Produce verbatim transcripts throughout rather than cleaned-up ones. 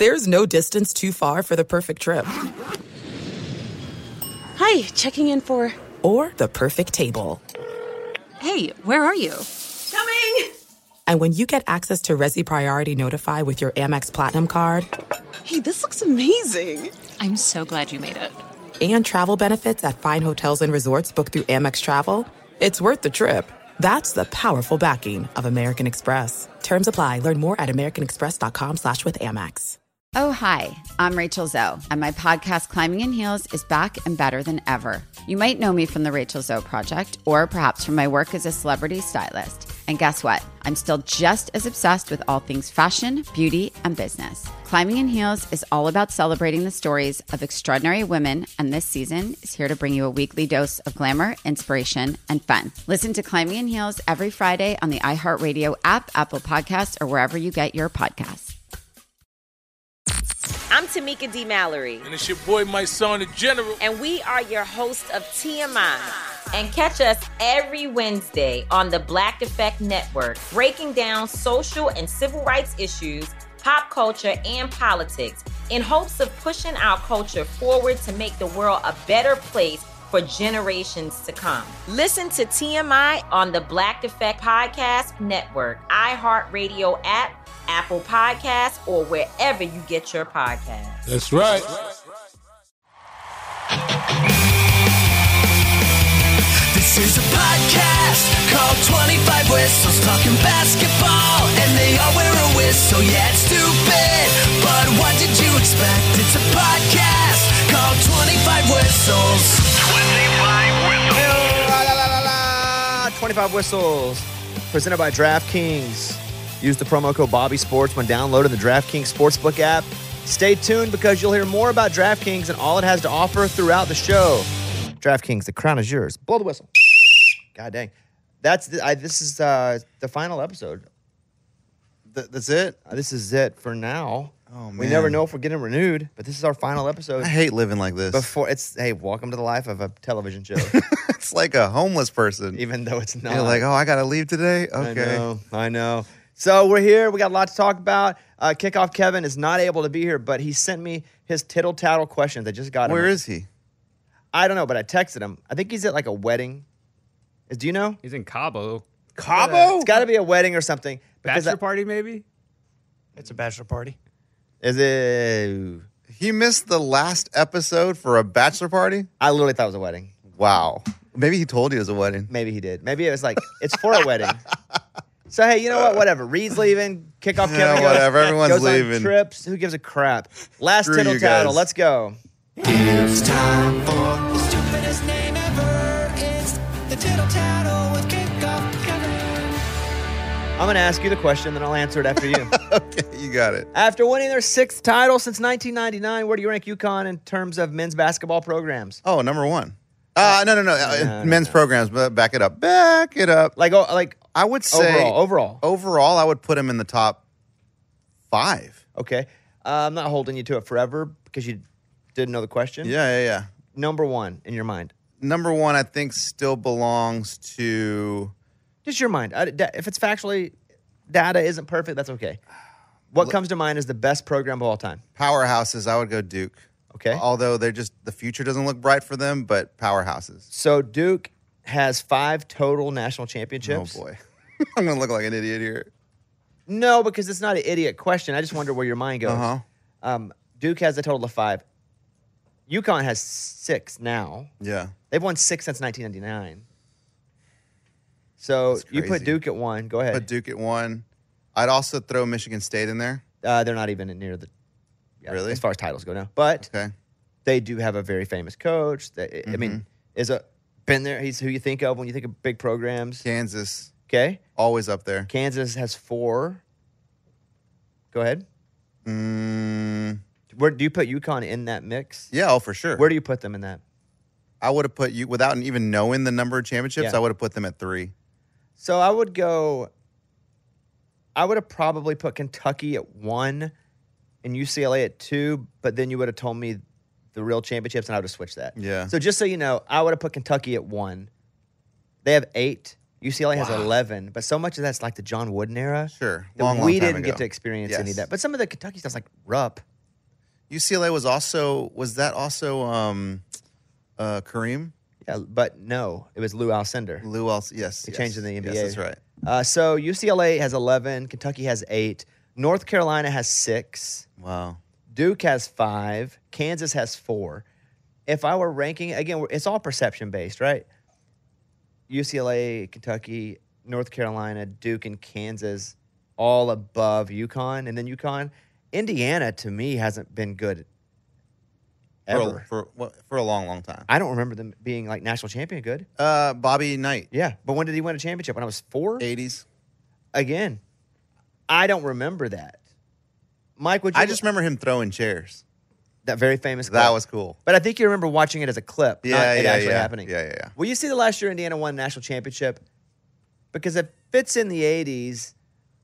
There's no distance too far for the perfect trip. Hi, checking in for... Or the perfect table. Hey, where are you? Coming! And when you get access to Resi Priority Notify with your Amex Platinum card... Hey, this looks amazing. I'm so glad you made it. And travel benefits at fine hotels and resorts booked through Amex Travel, it's worth the trip. That's the powerful backing of American Express. Terms apply. Learn more at americanexpress.com slash with Amex. Oh, hi, I'm Rachel Zoe, and my podcast, Climbing in Heels, is back and better than ever. You might know me from the Rachel Zoe Project, or perhaps from my work as a celebrity stylist. And guess what? I'm still just as obsessed with all things fashion, beauty, and business. Climbing in Heels is all about celebrating the stories of extraordinary women, and this season is here to bring you a weekly dose of glamour, inspiration, and fun. Listen to Climbing in Heels every Friday on the iHeartRadio app, Apple Podcasts, or wherever you get your podcasts. I'm Tamika D. Mallory. And it's your boy, my son, the General. And we are your hosts of T M I. And catch us every Wednesday on the Black Effect Network, breaking down social and civil rights issues, pop culture, and politics in hopes of pushing our culture forward to make the world a better place for generations to come. Listen to T M I on the Black Effect Podcast Network, iHeartRadio app, Apple Podcasts, or wherever you get your podcasts. That's right. This is a podcast called twenty-five Whistles, talking basketball, and they all wear a whistle. Yeah, it's stupid, but what did you expect? It's a podcast called twenty-five Whistles. twenty-five Whistles. La, la, la, la, la. twenty-five Whistles, presented by DraftKings. Use the promo code Bobby Sports when downloading the DraftKings Sportsbook app. Stay tuned because you'll hear more about DraftKings and all it has to offer throughout the show. DraftKings, the crown is yours. Blow the whistle. God dang. That's the, I, this is uh, the final episode. Th- that's it? Uh, this is it for now. Oh, man. We never know if we're getting renewed, but this is our final episode. I hate living like this. Before it's hey, welcome to the life of a television show. It's like a homeless person. Even though it's not. You're like, oh, I got to leave today? Okay. I know. I know. So we're here. We got a lot to talk about. Uh, Kickoff Kevin is not able to be here, but he sent me his tittle tattle questions. I just got him. Where is he? I don't know, but I texted him. I think he's at like a wedding. Is, do you know? He's in Cabo. Cabo? It's got to be a wedding or something. Bachelor I, party, maybe? It's a bachelor party. Is it? He missed the last episode for a bachelor party? I literally thought it was a wedding. Wow. Maybe he told you it was a wedding. Maybe he did. Maybe it was like, it's for a wedding. So, hey, you know what? Whatever. Reed's leaving. Kickoff Yeah, Kevin. whatever. Goes, Everyone's goes leaving. On trips. Who gives a crap? Last Screw tittle you tattle. guys. Let's go. It's time for the stupidest name ever. It's the tittle tattle with Kickoff Kevin. I'm going to ask you the question, then I'll answer it after you. Okay, you got it. After winning their sixth title since nineteen ninety-nine, where do you rank UConn in terms of men's basketball programs? Oh, number one. Uh, no, no, no. Uh, no, men's no. programs, but back it up. Back it up. Like, oh, like I would say overall, overall. Overall, I would put him in the top five. Okay. Uh, I'm not holding you to it forever because you didn't know the question. Yeah, yeah, yeah. Number one in your mind. Number one, I think, still belongs to. Just your mind. I, da- if it's factually, data isn't perfect, that's okay. What comes to mind is the best program of all time? Powerhouses, I would go Duke. Okay. Although they're just, the future doesn't look bright for them, but powerhouses. So Duke has five total national championships. Oh, boy. I'm going to look like an idiot here. No, because it's not an idiot question. I just wonder where your mind goes. Uh-huh. Um, Duke has a total of five. UConn has six now. Yeah. They've won six since nineteen ninety-nine. So That's you put crazy. Duke at one. Go ahead. Put Duke at one. I'd also throw Michigan State in there. Uh, they're not even near the yeah, Really? as far as titles go now. But Okay. they do have a very famous coach. That, I mean, is a been there. He's who you think of when you think of big programs. Kansas, Okay. always up there. Kansas has four. Go ahead. Mm, Where do you put UConn in that mix? yeah, oh, for sure. Where do you put them in that? I would have put you, without even knowing the number of championships, Yeah. I would have put them at three. So I would go. I would have probably put Kentucky at one and U C L A at two, but then you would have told me the real championships, and I would have switched that. Yeah. So just so you know, I would have put Kentucky at one. They have eight. U C L A has eleven, but so much of that's like the John Wooden era. Sure. that Long, long we time didn't ago. get to experience any of Yes. that. But some of the Kentucky stuff's like Rupp. U C L A was also was that also um, uh, Kareem? Yeah, but no, it was Lou Alcindor. Lou Al, yes, They yes. changed in the N B A. Yes, that's right. Uh, so U C L A has eleven, Kentucky has eight, North Carolina has six, Wow. Duke has five, Kansas has four. If I were ranking, again, it's all perception based, right? U C L A, Kentucky, North Carolina, Duke, and Kansas, all above UConn. And then UConn, Indiana, to me, hasn't been good ever. For, for for a long, long time. I don't remember them being like national champion good. Uh, Bobby Knight. Yeah, but when did he win a championship? When I was four? eighties. Again, I don't remember that. Mike, would you? I just remember him throwing chairs. That very famous clip. That was cool. But I think you remember watching it as a clip, Yeah, not it yeah, actually yeah. happening. Yeah, yeah, yeah. Will you see the last year Indiana won a national championship? Because if it's in the eighties,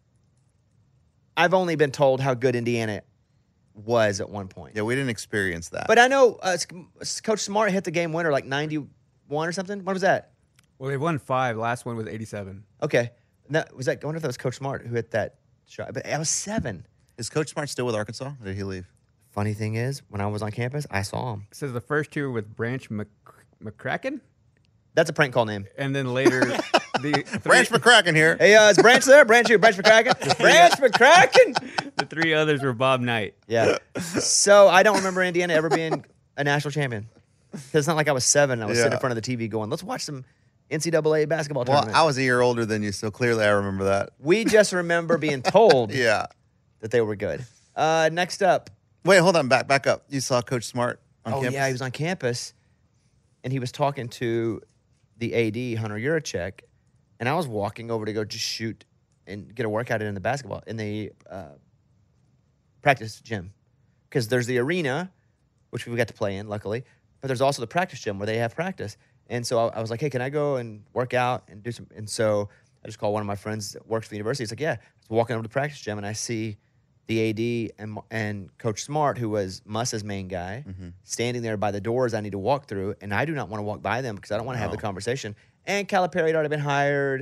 I've only been told how good Indiana was at one point. Yeah, we didn't experience that. But I know uh, Coach Smart hit the game winner like ninety-one or something. What was that? Well, they won five. Last one was eighty-seven. Okay. That, was that, I wonder if that was Coach Smart who hit that shot. But I was seven. Is Coach Smart still with Arkansas? Or did he leave? Funny thing is, when I was on campus, I saw him. It says the first two were with Branch Mc- McCracken, That's a prank call name. and then later the three, Branch McCracken here. Hey, uh, is Branch there? Branch here. Branch McCracken. Branch McCracken. the three others were Bob Knight. Yeah. So I don't remember Indiana ever being a national champion. Because it's not like I was seven and I was sitting Yeah. in front of the T V going, let's watch some N C double A basketball Well, tournament. I was a year older than you, so clearly I remember that. We just remember being told Yeah. that they were good. Uh, next up. Wait, hold on. Back back up. You saw Coach Smart on oh, campus? yeah, he was on campus. And he was talking to the A D, Hunter Yurachek. And I was walking over to go just shoot and get a workout in the basketball, in the uh, practice gym. Because there's the arena, which we got to play in, luckily. But there's also the practice gym where they have practice. And so I, I was like, hey, can I go and work out and do some? And so I just called one of my friends that works for the university. He's like, yeah. I was walking over to the practice gym and I see the A D and and Coach Smart, who was Muss's main guy, Mm-hmm. standing there by the doors I need to walk through. And I do not want to walk by them because I don't want to have No. the conversation. And Calipari had already been hired.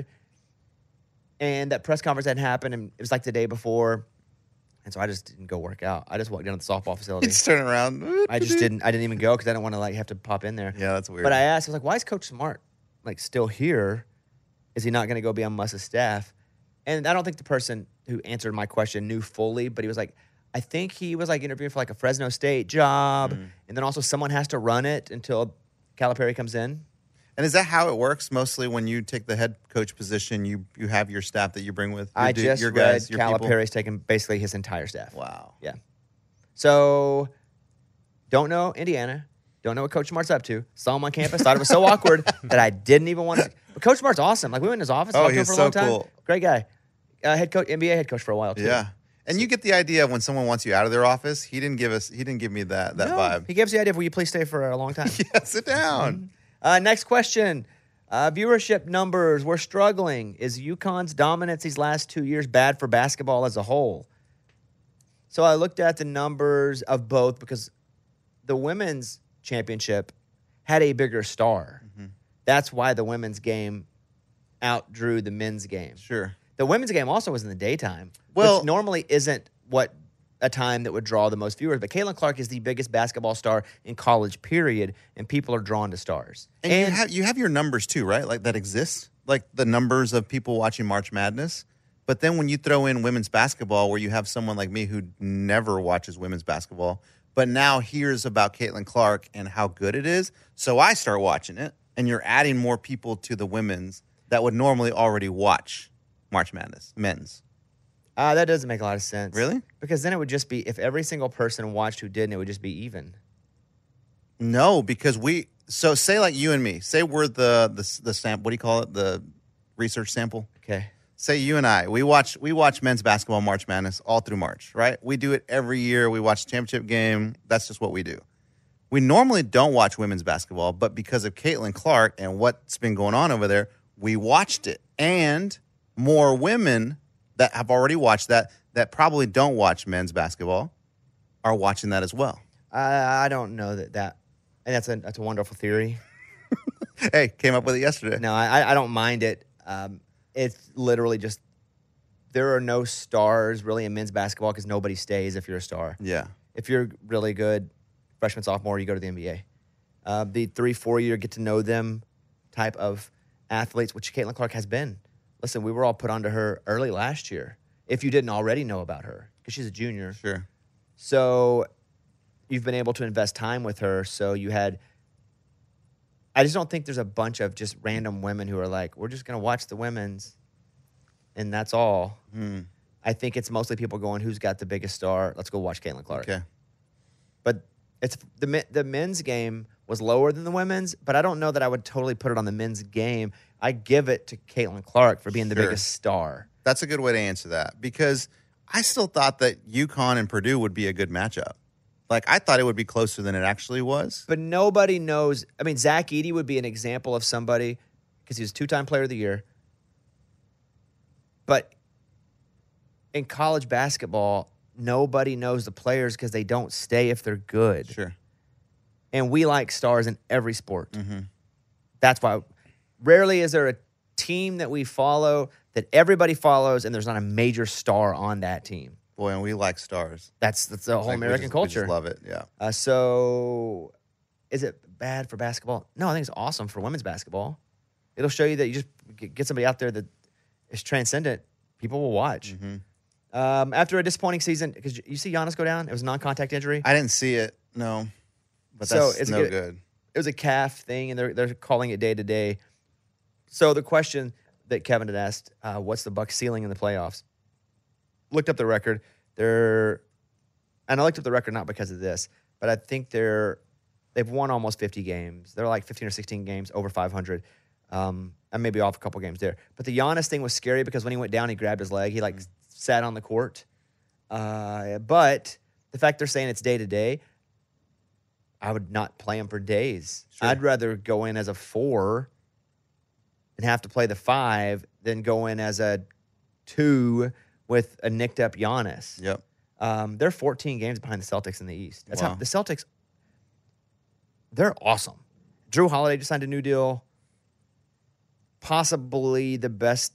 And that press conference hadn't happened. And it was like the day before. And so I just didn't go work out. I just walked down to the softball facility. Just turn around. I just didn't. I didn't even go because I didn't want to like have to pop in there. Yeah, that's weird. But I asked, I was like, why is Coach Smart like still here? Is he not going to go be on Muss's staff? And I don't think the person who answered my question knew fully, but he was like, I think he was like interviewing for like a Fresno State job, Mm. and then also someone has to run it until Calipari comes in. And is that how it works? Mostly when you take the head coach position, you you have your staff that you bring with your I du- just your read guys, your people? Calipari's taken basically his entire staff. Wow. Yeah. So, don't know Indiana. Don't know what Coach Smart's up to. Saw him on campus. Thought it was so awkward that I didn't even want to. But Coach Smart's awesome. Like, we went in his office. Oh, talked to him he's for a so long time. cool. Great guy. Uh, head coach, N B A head coach for a while, too. Yeah. And you get the idea of when someone wants you out of their office. He didn't give us. He didn't give me that that No, vibe. He gives the idea of, will you please stay for a long time? Yeah, sit down. Uh, next question. Uh, viewership numbers. We're struggling. Is UConn's dominance these last two years bad for basketball as a whole? So I looked at the numbers of both because the women's championship had a bigger star. Mm-hmm. That's why the women's game outdrew the men's game. Sure. The women's game also was in the daytime, Well- which normally isn't what a time that would draw the most viewers. But Caitlin Clark is the biggest basketball star in college, period, and people are drawn to stars. And, you have you have your numbers too, right? Like that exists, like the numbers of people watching March Madness. But then when you throw in women's basketball, where you have someone like me who never watches women's basketball, but now hears about Caitlin Clark and how good it is, so I start watching it, and you're adding more people to the women's that would normally already watch March Madness, men's. Uh, that doesn't make a lot of sense. Really? Because then it would just be, if every single person watched who didn't, it would just be even. No, because we so say like you and me, say we're the the the sample. What do you call it? The research sample. Okay. Say you and I, we watch we watch men's basketball March Madness all through March, right? We do it every year. We watch the championship game. That's just what we do. We normally don't watch women's basketball, but because of Caitlin Clark and what's been going on over there, we watched it. And more women that have already watched that, that probably don't watch men's basketball, are watching that as well. Uh, I don't know that that, and that's a that's a wonderful theory. Hey, came up with it yesterday. No, I I don't mind it. Um, it's literally just there are no stars really in men's basketball because nobody stays if you're a star. Yeah. If you're really good, freshman, sophomore, you go to the N B A. Uh, the three, four-year get-to-know-them type of athletes, which Caitlin Clark has been. Listen, we were all put onto her early last year, if you didn't already know about her, because she's a junior. Sure. So you've been able to invest time with her. So you had – I just don't think there's a bunch of just random women who are like, we're just going to watch the women's, and that's all. Hmm. I think it's mostly people going, who's got the biggest star? Let's go watch Caitlin Clark. Okay. But it's the men- the men's game was lower than the women's, but I don't know that I would totally put it on the men's game. I give it to Caitlin Clark for being the Sure. biggest star. That's a good way to answer that because I still thought that UConn and Purdue would be a good matchup. Like, I thought it would be closer than it actually was. But nobody knows. I mean, Zach Edey would be an example of somebody because he was two-time player of the year. But in college basketball, nobody knows the players because they don't stay if they're good. Sure. And we like stars in every sport. Mm-hmm. That's why rarely is there a team that we follow that everybody follows and there's not a major star on that team. Boy, and we like stars. That's that's the whole Like, we American just- culture. We just love it, yeah. Uh, so is it bad for basketball? No, I think it's awesome for women's basketball. It'll show you that you just get get somebody out there that is transcendent. People will watch. Mm-hmm. Um, after a disappointing season, because you see Giannis go down, it was a non-contact injury. I didn't see it, no. But So that's it's a no good- good. It was a calf thing, and they're they're calling it day to day. So the question that Kevin had asked, uh, what's the Bucks ceiling in the playoffs? Looked up the record. They're, and I looked up the record not because of this, but I think they're they've won almost fifty games. They're like fifteen or sixteen games over five hundred. Um, I may be off a couple games there. But the Giannis thing was scary because when he went down, he grabbed his leg. He like sat on the court. Uh, but the fact they're saying it's day to day, I would not play him for days. Sure. I'd rather go in as a four and have to play the five than go in as a two with a nicked up Giannis. Yep. Um, they're fourteen games behind the Celtics in the East. That's Wow. how the Celtics, they're awesome. Drew Holiday just signed a new deal. Possibly the best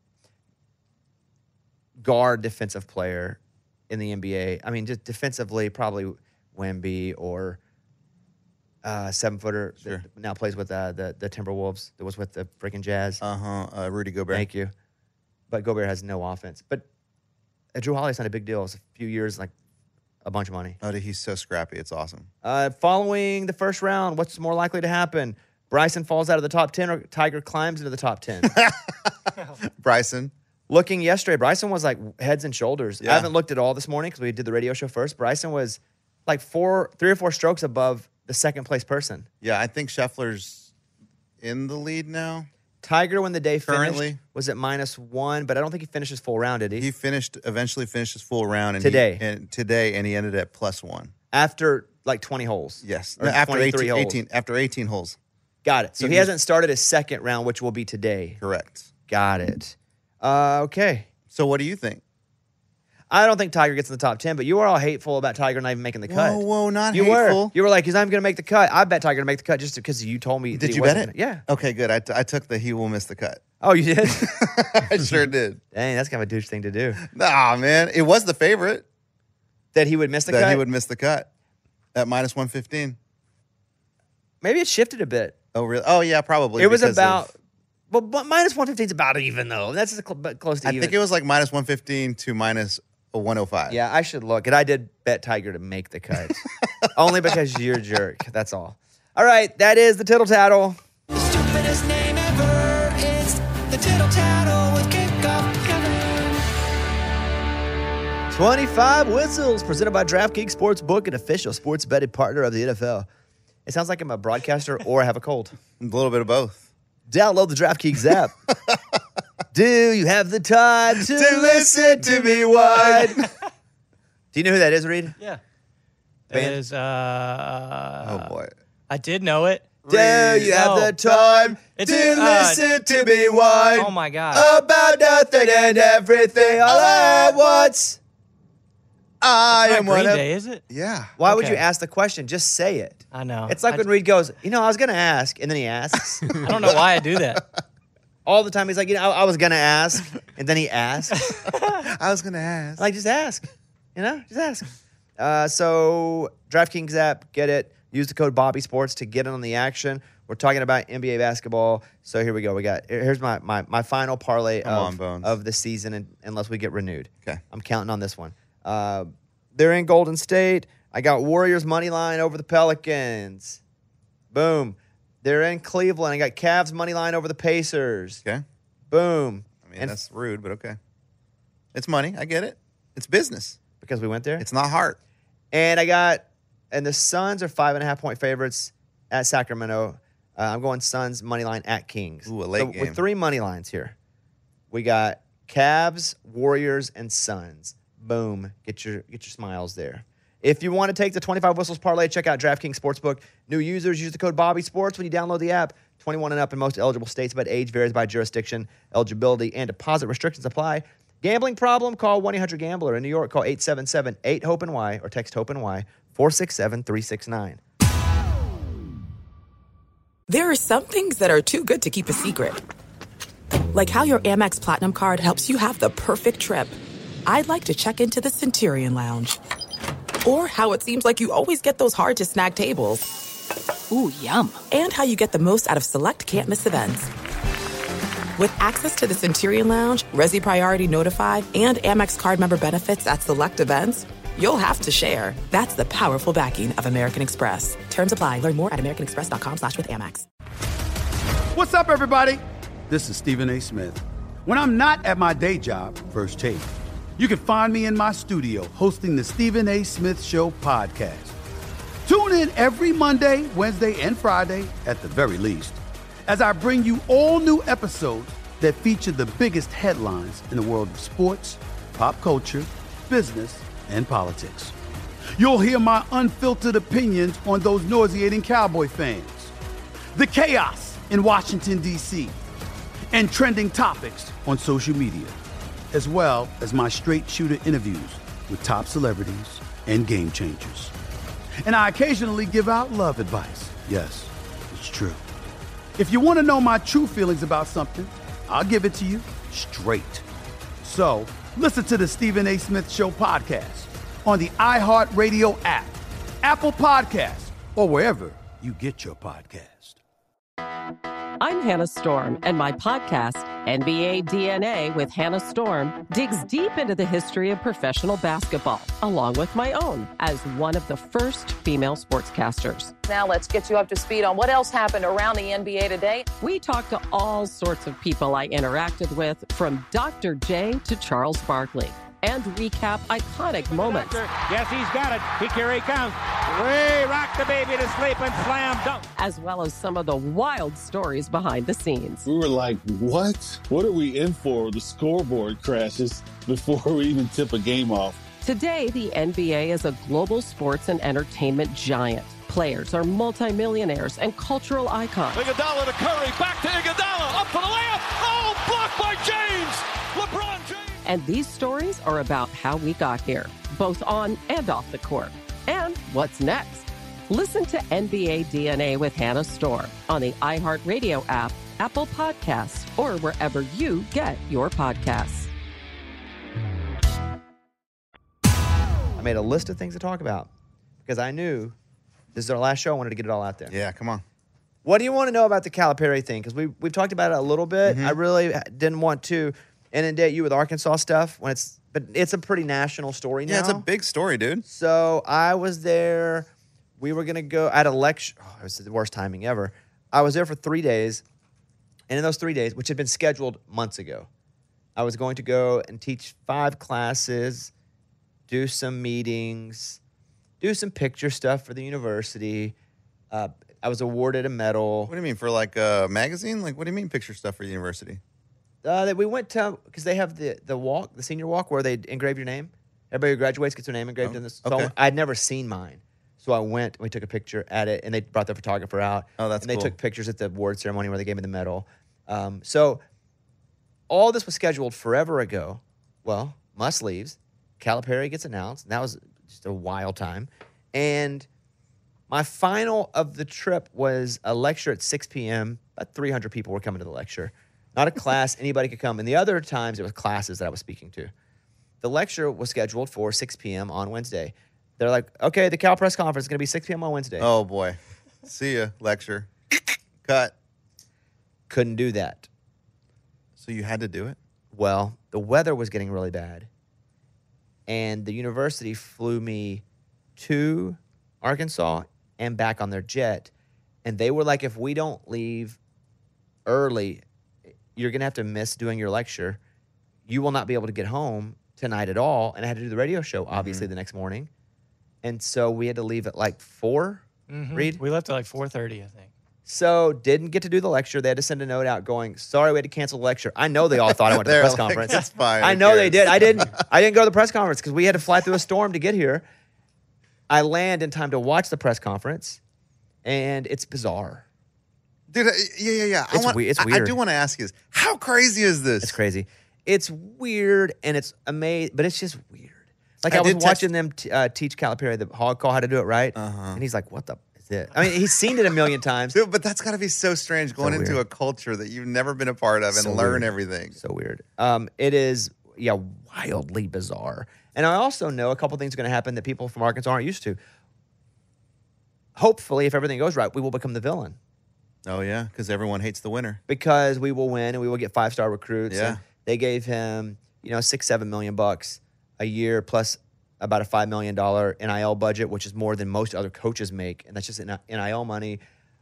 guard defensive player in the N B A. I mean, just defensively, probably Wemby or uh, seven footer Sure. that now plays with uh, the the Timberwolves. That was with the freaking Jazz. Uh-huh. Uh, Rudy Gobert. Thank you. But Gobert has no offense. But uh, Drew Holiday's not a big deal. It's a few years, like a bunch of money. Oh, dude, he's so scrappy. It's awesome. Uh, following the first round, what's more likely to happen? Bryson falls out of the top ten or Tiger climbs into the top ten? Bryson. Looking yesterday, Bryson was like heads and shoulders. Yeah. I haven't looked at all this morning because we did the radio show first. Bryson was like four, three or four strokes above the second place person. Yeah, I think Scheffler's in the lead now. Tiger, when the day finished, Currently. was at minus one, but I don't think he finished his full round, did he? He finished, eventually finished his full round. And Today. He, and today, and he ended at plus one. After like twenty holes. Yes. Or No, after twenty-three eighteen, holes. eighteen, after eighteen holes. Got it. So He he, was- hasn't started his second round, which will be today. Correct. Got it. Uh, okay. So what do you think? I don't think Tiger gets in the top ten, but you were all hateful about Tiger not even making the cut. Whoa, whoa, not you hateful. were. You were like, he's not even going to make the cut. I bet Tiger to make the cut just because you told me. that Did he you bet wasn't it? gonna- Yeah. Okay, good. I, t- I took the he will miss the cut. Oh, you did? I sure did. Dang, that's kind of a douche thing to do. Nah, man. It was the favorite That he would miss the that cut? he would miss the cut at minus one fifteen. Maybe it shifted a bit. Oh, really? Oh, yeah, probably. It was because about, of- well, but minus one fifteen is about even, though. That's just cl- but close to I even. think it was like minus one fifteen to minus one oh five. Yeah, I should look. And I did bet Tiger to make the cut. Only because you're a jerk. That's all. All right, that is the Tittle Tattle. The stupidest name ever is the Tittle Tattle with Kickoff Kevin. twenty-five Whistles, presented by DraftKings Sportsbook, an official sports betting partner of the N F L. It sounds like I'm a broadcaster or I have a cold. A little bit of both. Download the DraftKings app. Do you have the time to, listen to me whine? Do you know who that is, Reed? Yeah. That Band? is, uh, Oh, boy. I did know it. Do you have No. the time It's, to uh, listen to me whine? Oh, my God. About nothing and everything all at once. I It's not am one Green of. Day, is it? Yeah. Why would you Okay. ask the question? Just say it. I know. It's like I, when Reed goes, you know, I was going to ask, and then he asks. I don't know why I do that. All the time he's like, you know, I, I was going to ask, and then he asks. I was going to ask. Like, just ask. You know, just ask. Uh, so DraftKings app, get it. Use the code Bobby Sports to get in on the action. We're talking about N B A basketball. So here we go. We got here's my my, my final parlay Come of, on, Bones. of the season, and, unless we get renewed. Okay. I'm counting on this one. Uh, they're in Golden State. I got Warriors money line over the Pelicans. Boom. They're in Cleveland. I got Cavs money line over the Pacers. Okay. Boom. I mean, And- that's rude, but okay. It's money. I get it. It's business. Because we went there. It's not heart. And I got, and the Suns are five and a half point favorites at Sacramento. Uh, I'm going Suns money line at Kings. Ooh, a late so game. With three money lines here. We got Cavs, Warriors, and Suns. Boom. Get your get your smiles there. If you want to take the twenty-five Whistles parlay, check out DraftKings Sportsbook. New users use the code Bobby Sports when you download the app. twenty-one and up in most eligible states, but age varies by jurisdiction. Eligibility and deposit restrictions apply. Gambling problem? Call one eight hundred gambler. In New York, call eight seven seven eight hope N Y or text HOPE N Y four six seven three six nine. There are some things that are too good to keep a secret. Like how your Amex Platinum card helps you have the perfect trip. I'd like to check into the Centurion Lounge. Or how it seems like you always get those hard-to-snag tables. Ooh, yum. And how you get the most out of select can't-miss events. With access to the Centurion Lounge, Resi Priority Notified, and Amex card member benefits at select events, you'll have to share. That's the powerful backing of American Express. Terms apply. Learn more at americanexpress.com slash with Amex. What's up, everybody? This is Stephen A. Smith. When I'm not at my day job, First Take, you can find me in my studio hosting the Stephen A. Smith Show podcast. Tune in every Monday, Wednesday, and Friday, at the very least, as I bring you all new episodes that feature the biggest headlines in the world of sports, pop culture, business, and politics. You'll hear my unfiltered opinions on those nauseating Cowboy fans, the chaos in Washington, D C, and trending topics on social media, as well as my straight shooter interviews with top celebrities and game changers. And I occasionally give out love advice. Yes, it's true. If you want to know my true feelings about something, I'll give it to you straight. So listen to the Stephen A. Smith Show podcast on the iHeartRadio app, Apple Podcasts, or wherever you get your podcast. I'm Hannah Storm, and my podcast, N B A D N A with Hannah Storm, digs deep into the history of professional basketball, along with my own, as one of the first female sportscasters. Now let's get you up to speed on what else happened around the N B A today. We talked to all sorts of people I interacted with, from Doctor J to Charles Barkley, and recap iconic moments. Yes, he's got it. He, here he comes. Way rock the baby to sleep and slam dunk. As well as some of the wild stories behind the scenes. We were like, what? What are we in for? The scoreboard crashes before we even tip a game off. Today, the N B A is a global sports and entertainment giant. Players are multimillionaires and cultural icons. Iguodala to Curry, back to Iguodala, up for the layup. Oh, blocked by James. LeBron James. And these stories are about how we got here, both on and off the court. And what's next? Listen to N B A D N A with Hannah Storm on the iHeartRadio app, Apple Podcasts, or wherever you get your podcasts. I made a list of things to talk about because I knew this is our last show. I wanted to get it all out there. Yeah, come on. What do you want to know about the Calipari thing? Because we, we've talked about it a little bit. Mm-hmm. I really didn't want to inundate you with Arkansas stuff when it's, but it's a pretty national story now. Yeah, it's a big story, dude. So I was there. We were going to go at a lecture. Oh, it was the worst timing ever. I was there for three days. And in those three days, which had been scheduled months ago, I was going to go and teach five classes, do some meetings, do some picture stuff for the university. Uh, I was awarded a medal. What do you mean, for like a magazine? Like, what do you mean picture stuff for the university? Uh, that we went to, because they have the, the walk, the senior walk, where they engrave your name. Everybody who graduates gets their name engraved Oh, in this. So okay. I'd never seen mine. So I went, and we took a picture at it, and they brought the photographer out. Oh, that's And they cool. took pictures at the award ceremony where they gave me the medal. Um, so all this was scheduled forever ago. Well, Muss leaves. Calipari gets announced. And that was just a wild time. And my final of the trip was a lecture at six p.m. About three hundred people were coming to the lecture. Not a class, anybody could come. And the other times, it was classes that I was speaking to. The lecture was scheduled for six p.m. on Wednesday. They're like, okay, the Cal press conference is going to be six p.m. on Wednesday. Oh, boy. See ya. Lecture. Cut. Couldn't do that. So you had to do it? Well, the weather was getting really bad. And the university flew me to Arkansas and back on their jet. And they were like, if we don't leave early, you're going to have to miss doing your lecture. You will not be able to get home tonight at all. And I had to do the radio show, obviously, mm-hmm. the next morning. And so we had to leave at like four, mm-hmm. Reed? We left at like four thirty, I think. So didn't get to do the lecture. They had to send a note out going, sorry, we had to cancel the lecture. I know they all thought I went to the press like, conference. It's fine. I know they did. I didn't I didn't go to the press conference because we had to fly through a storm to get here. I land in time to watch the press conference, and it's bizarre. Dude, yeah, yeah, yeah. It's, I want, we- it's I- weird. I do want to ask you this. How crazy is this? It's crazy. It's weird, and it's amazing, but it's just weird. Like I I, was did text- watching them t- uh, teach Calipari the hog call how to do it right, Uh-huh. and he's like, what the is it? I mean, he's seen it a million times. Dude, but that's got to be so strange going So into weird. a culture that you've never been a part of and So learn weird. everything. So weird. Um, it is, yeah, wildly bizarre. And I also know a couple things are going to happen that people from Arkansas aren't used to. Hopefully, if everything goes right, we will become the villain Oh, yeah, because everyone hates the winner. because we will win and we will get five star recruits. Yeah. And they gave him, you know, six, seven million bucks a year plus about a five million dollar N I L budget, which is more than most other coaches make, and that's just N I L money.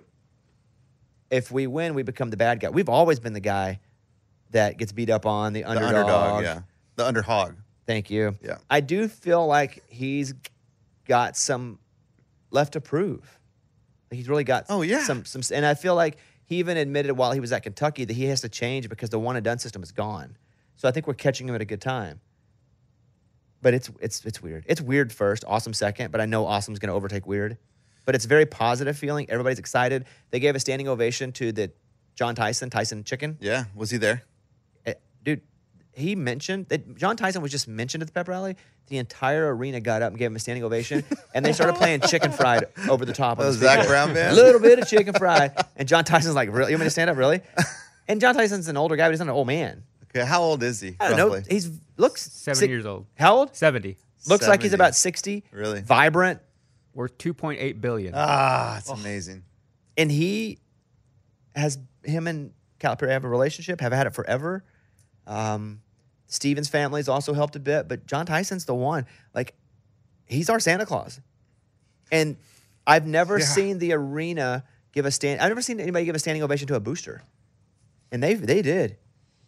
If we win, we become the bad guy. We've always been the guy that gets beat up on, the The underdog. underdog, yeah. The underhog. Thank you. Yeah. I do feel like he's got some left to prove. He's really got Oh, yeah. some some and I feel like he even admitted while he was at Kentucky that he has to change because the one and done system is gone. So I think we're catching him at a good time. But it's it's it's weird. It's weird first, awesome second, but I know awesome's going to overtake weird. But it's a very positive feeling. Everybody's excited. They gave a standing ovation to the John Tyson, Tyson Chicken. Yeah. Was he there? Eh, Dude, he mentioned that John Tyson was just mentioned at the pep rally. The entire arena got up and gave him a standing ovation, and they started playing Chicken Fried over the top of Oh, the Zac speaker. Brown band? A little bit of Chicken Fried, and John Tyson's like, "Really? You want me to stand up? Really?" And John Tyson's an older guy, but he's not an old man. Okay, how old is he? I don't know. roughly? He's looks Seven sick- years old. How old? seventy. Looks like he's seventy. about sixty. Really? Vibrant, Worth two point eight billion. Ah, it's amazing. and he has him and Calipari have a relationship. Have had it forever. Um, Stevens' family's also helped a bit, but John Tyson's the one. Like, he's our Santa Claus. And I've never Yeah. seen the arena give a stand. I've never seen anybody give a standing ovation to a booster, and they they did.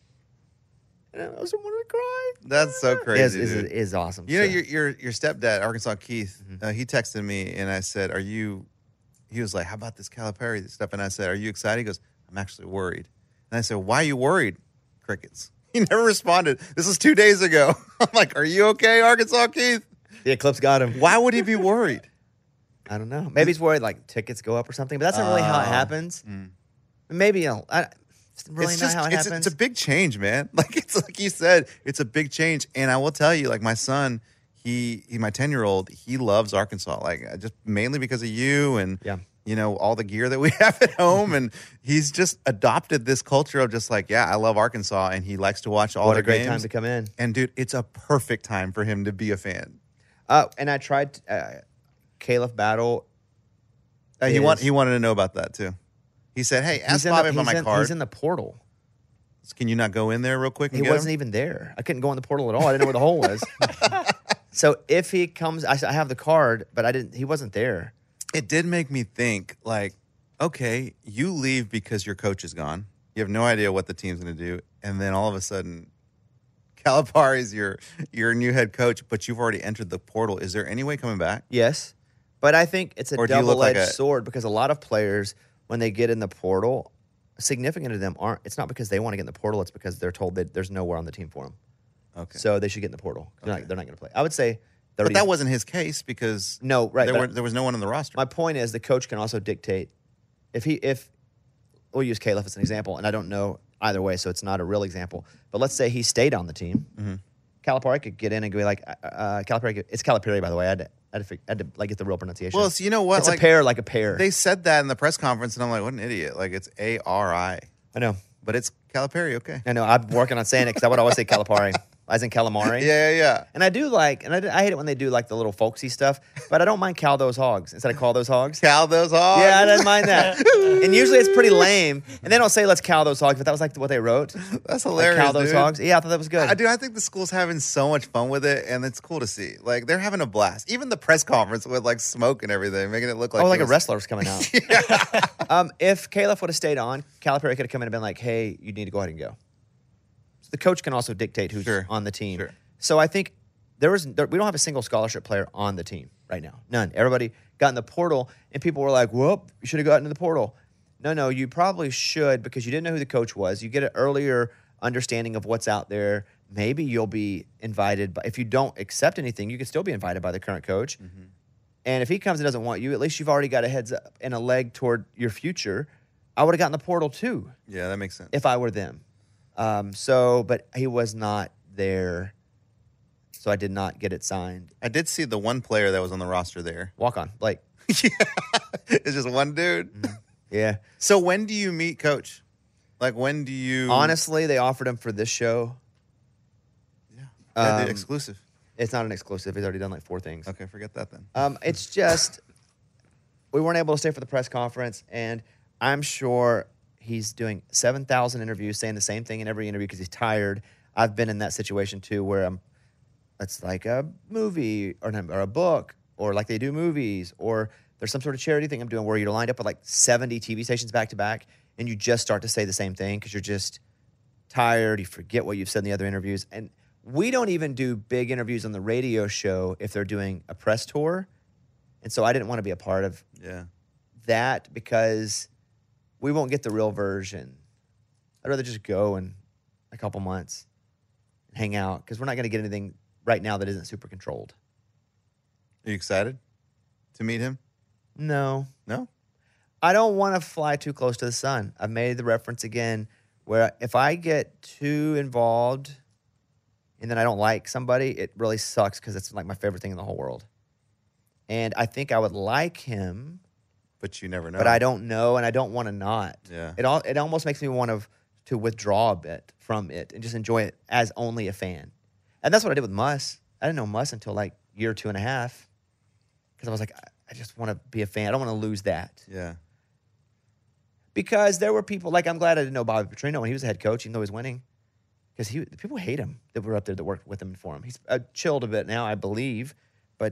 And I was wanting to cry. That's so It is, crazy. is, dude. is awesome. You know, So- your your your stepdad, Arkansas Keith, Mm-hmm. uh, he texted me and I said, "Are you?" He was like, "How about this Calipari stuff?" And I said, "Are you excited?" He goes, "I'm actually worried." And I said, "Why are you worried?" Crickets. He never responded. This was two days ago. I'm like, "Are you okay, Arkansas Keith?" the eclipse got him. Why would he be worried? I don't know. Maybe he's worried like tickets go up or something, but that's not really how it Oh. happens. Maybe, you know, I, it's really it's not just how it it's, happens. it's a big change, man. Like it's like you said, it's a big change. And I will tell you, like my son, he, he my ten year old, he loves Arkansas, like uh, just mainly because of you and Yeah. you know all the gear that we have at home, and he's just adopted this culture of just like, yeah, I love Arkansas, and he likes to watch all What their a great games. time to come in. And dude, it's a perfect time for him to be a fan. Uh, and I tried uh, Caliph Battle. Uh, he is- want he wanted to know about that too. He said, "Hey, ask he's in Bobby the, about he's my in- card. He's in the portal. Can you not go in there real quick?" And He get wasn't him? even there. I couldn't go in the portal at all. I didn't know where the hole was. So if he comes, I, I have the card, but I didn't. He wasn't there. It did make me think, like, okay, you leave because your coach is gone. You have no idea what the team's going to do, and then all of a sudden, Calipari's your your new head coach, but you've already entered the portal. Is there any way coming back? Yes, but I think it's a Or do you look double-edged like a- sword because a lot of players, when they get in the portal, significant to them aren't. It's not because they want to get in the portal. It's because they're told that there's nowhere on the team for them. Okay, So they should get in the portal. They're not, they're not going to play. I would say thirty. but that wasn't his case because no right. there but were there was no one on the roster. My point is the coach can also dictate if he if we'll use Caliph as an example, and I don't know either way, so it's not a real example. But let's say he stayed on the team. Mm-hmm. Calipari could get in and be like, uh, uh, Calipari. Could, it's Calipari, by the way. I had to, I had to, fig- I had to like get the real pronunciation. Well, so you know what? It's Like, a pair, like a pair. They said that in the press conference, and I'm like, what an idiot! Like it's A R I. I know, but it's Calipari. Okay, I know. I'm working on saying it because I would always say Calipari. as in calamari. Yeah, yeah, yeah. And I do like, and I, I hate it when they do like the little folksy stuff, but I don't mind cow those hogs instead of call those hogs. Cow those hogs? Yeah, I didn't mind that. And usually it's pretty lame. And they don't say let's cow those hogs, but that was like what they wrote. That's hilarious, Like, cow those dude. hogs. Yeah, I thought that was good. I do. I think the school's having so much fun with it, and it's cool to see. Like, they're having a blast. Even the press conference with, like, smoke and everything, making it look like oh, it like was- a wrestler was coming out. um, if Caleb would have stayed on, Calipari could have come in and been like, hey, you need to go ahead and go. So the coach can also dictate who's Sure. on the team. Sure. So I think there was there, we don't have a single scholarship player on the team right now. None. Everybody got in the portal, and people were like, whoop, you should have gotten in the portal. No, no, you probably should because you didn't know who the coach was. You get an earlier understanding of what's out there. Maybe you'll be invited. But if you don't accept anything, you can still be invited by the current coach. Mm-hmm. And if he comes and doesn't want you, at least you've already got a heads up and a leg toward your future. I would have gotten the portal too. Yeah, that makes sense. If I were them. Um, so, but he was not there. So I did not get it signed. I did see the one player that was on the roster there. Walk on, Blake. yeah. It's just one dude. Mm-hmm. Yeah. So when do you meet Coach? Like, when do you... Honestly, they offered him for this show. Yeah. Yeah, Um, the exclusive. It's not an exclusive. He's already done like four things. Okay, forget that then. Um, it's just we weren't able to stay for the press conference, and I'm sure he's doing seven thousand interviews, saying the same thing in every interview because he's tired. I've been in that situation too, where I'm. It's like a movie or, not- or a book, or like they do movies, or there's some sort of charity thing I'm doing where you're lined up with like seventy T V stations back to back, and you just start to say the same thing because you're just tired. You forget what you've said in the other interviews, and we don't even do big interviews on the radio show if they're doing a press tour. And so I didn't want to be a part of Yeah. that because we won't get the real version. I'd rather just go in a couple months and hang out because we're not going to get anything right now that isn't super controlled. Are you excited to meet him? No. No? I don't want to fly too close to the sun. I've made the reference again where if I get too involved and then I don't like somebody, it really sucks because it's like my favorite thing in the whole world. And I think I would like him, But you never know. but I don't know, and I don't want to not. Yeah. It all it almost makes me want to to withdraw a bit from it and just enjoy it as only a fan. And that's what I did with Muss. I didn't know Muss until like year two and a half because I was like, I, I just want to be a fan. I don't want to lose that. Yeah. Because there were people, like I'm glad I didn't know Bobby Petrino when he was the head coach, even though he was winning. Because he people hate him that were up there that worked with him and for him. He's uh, chilled a bit now, I believe. But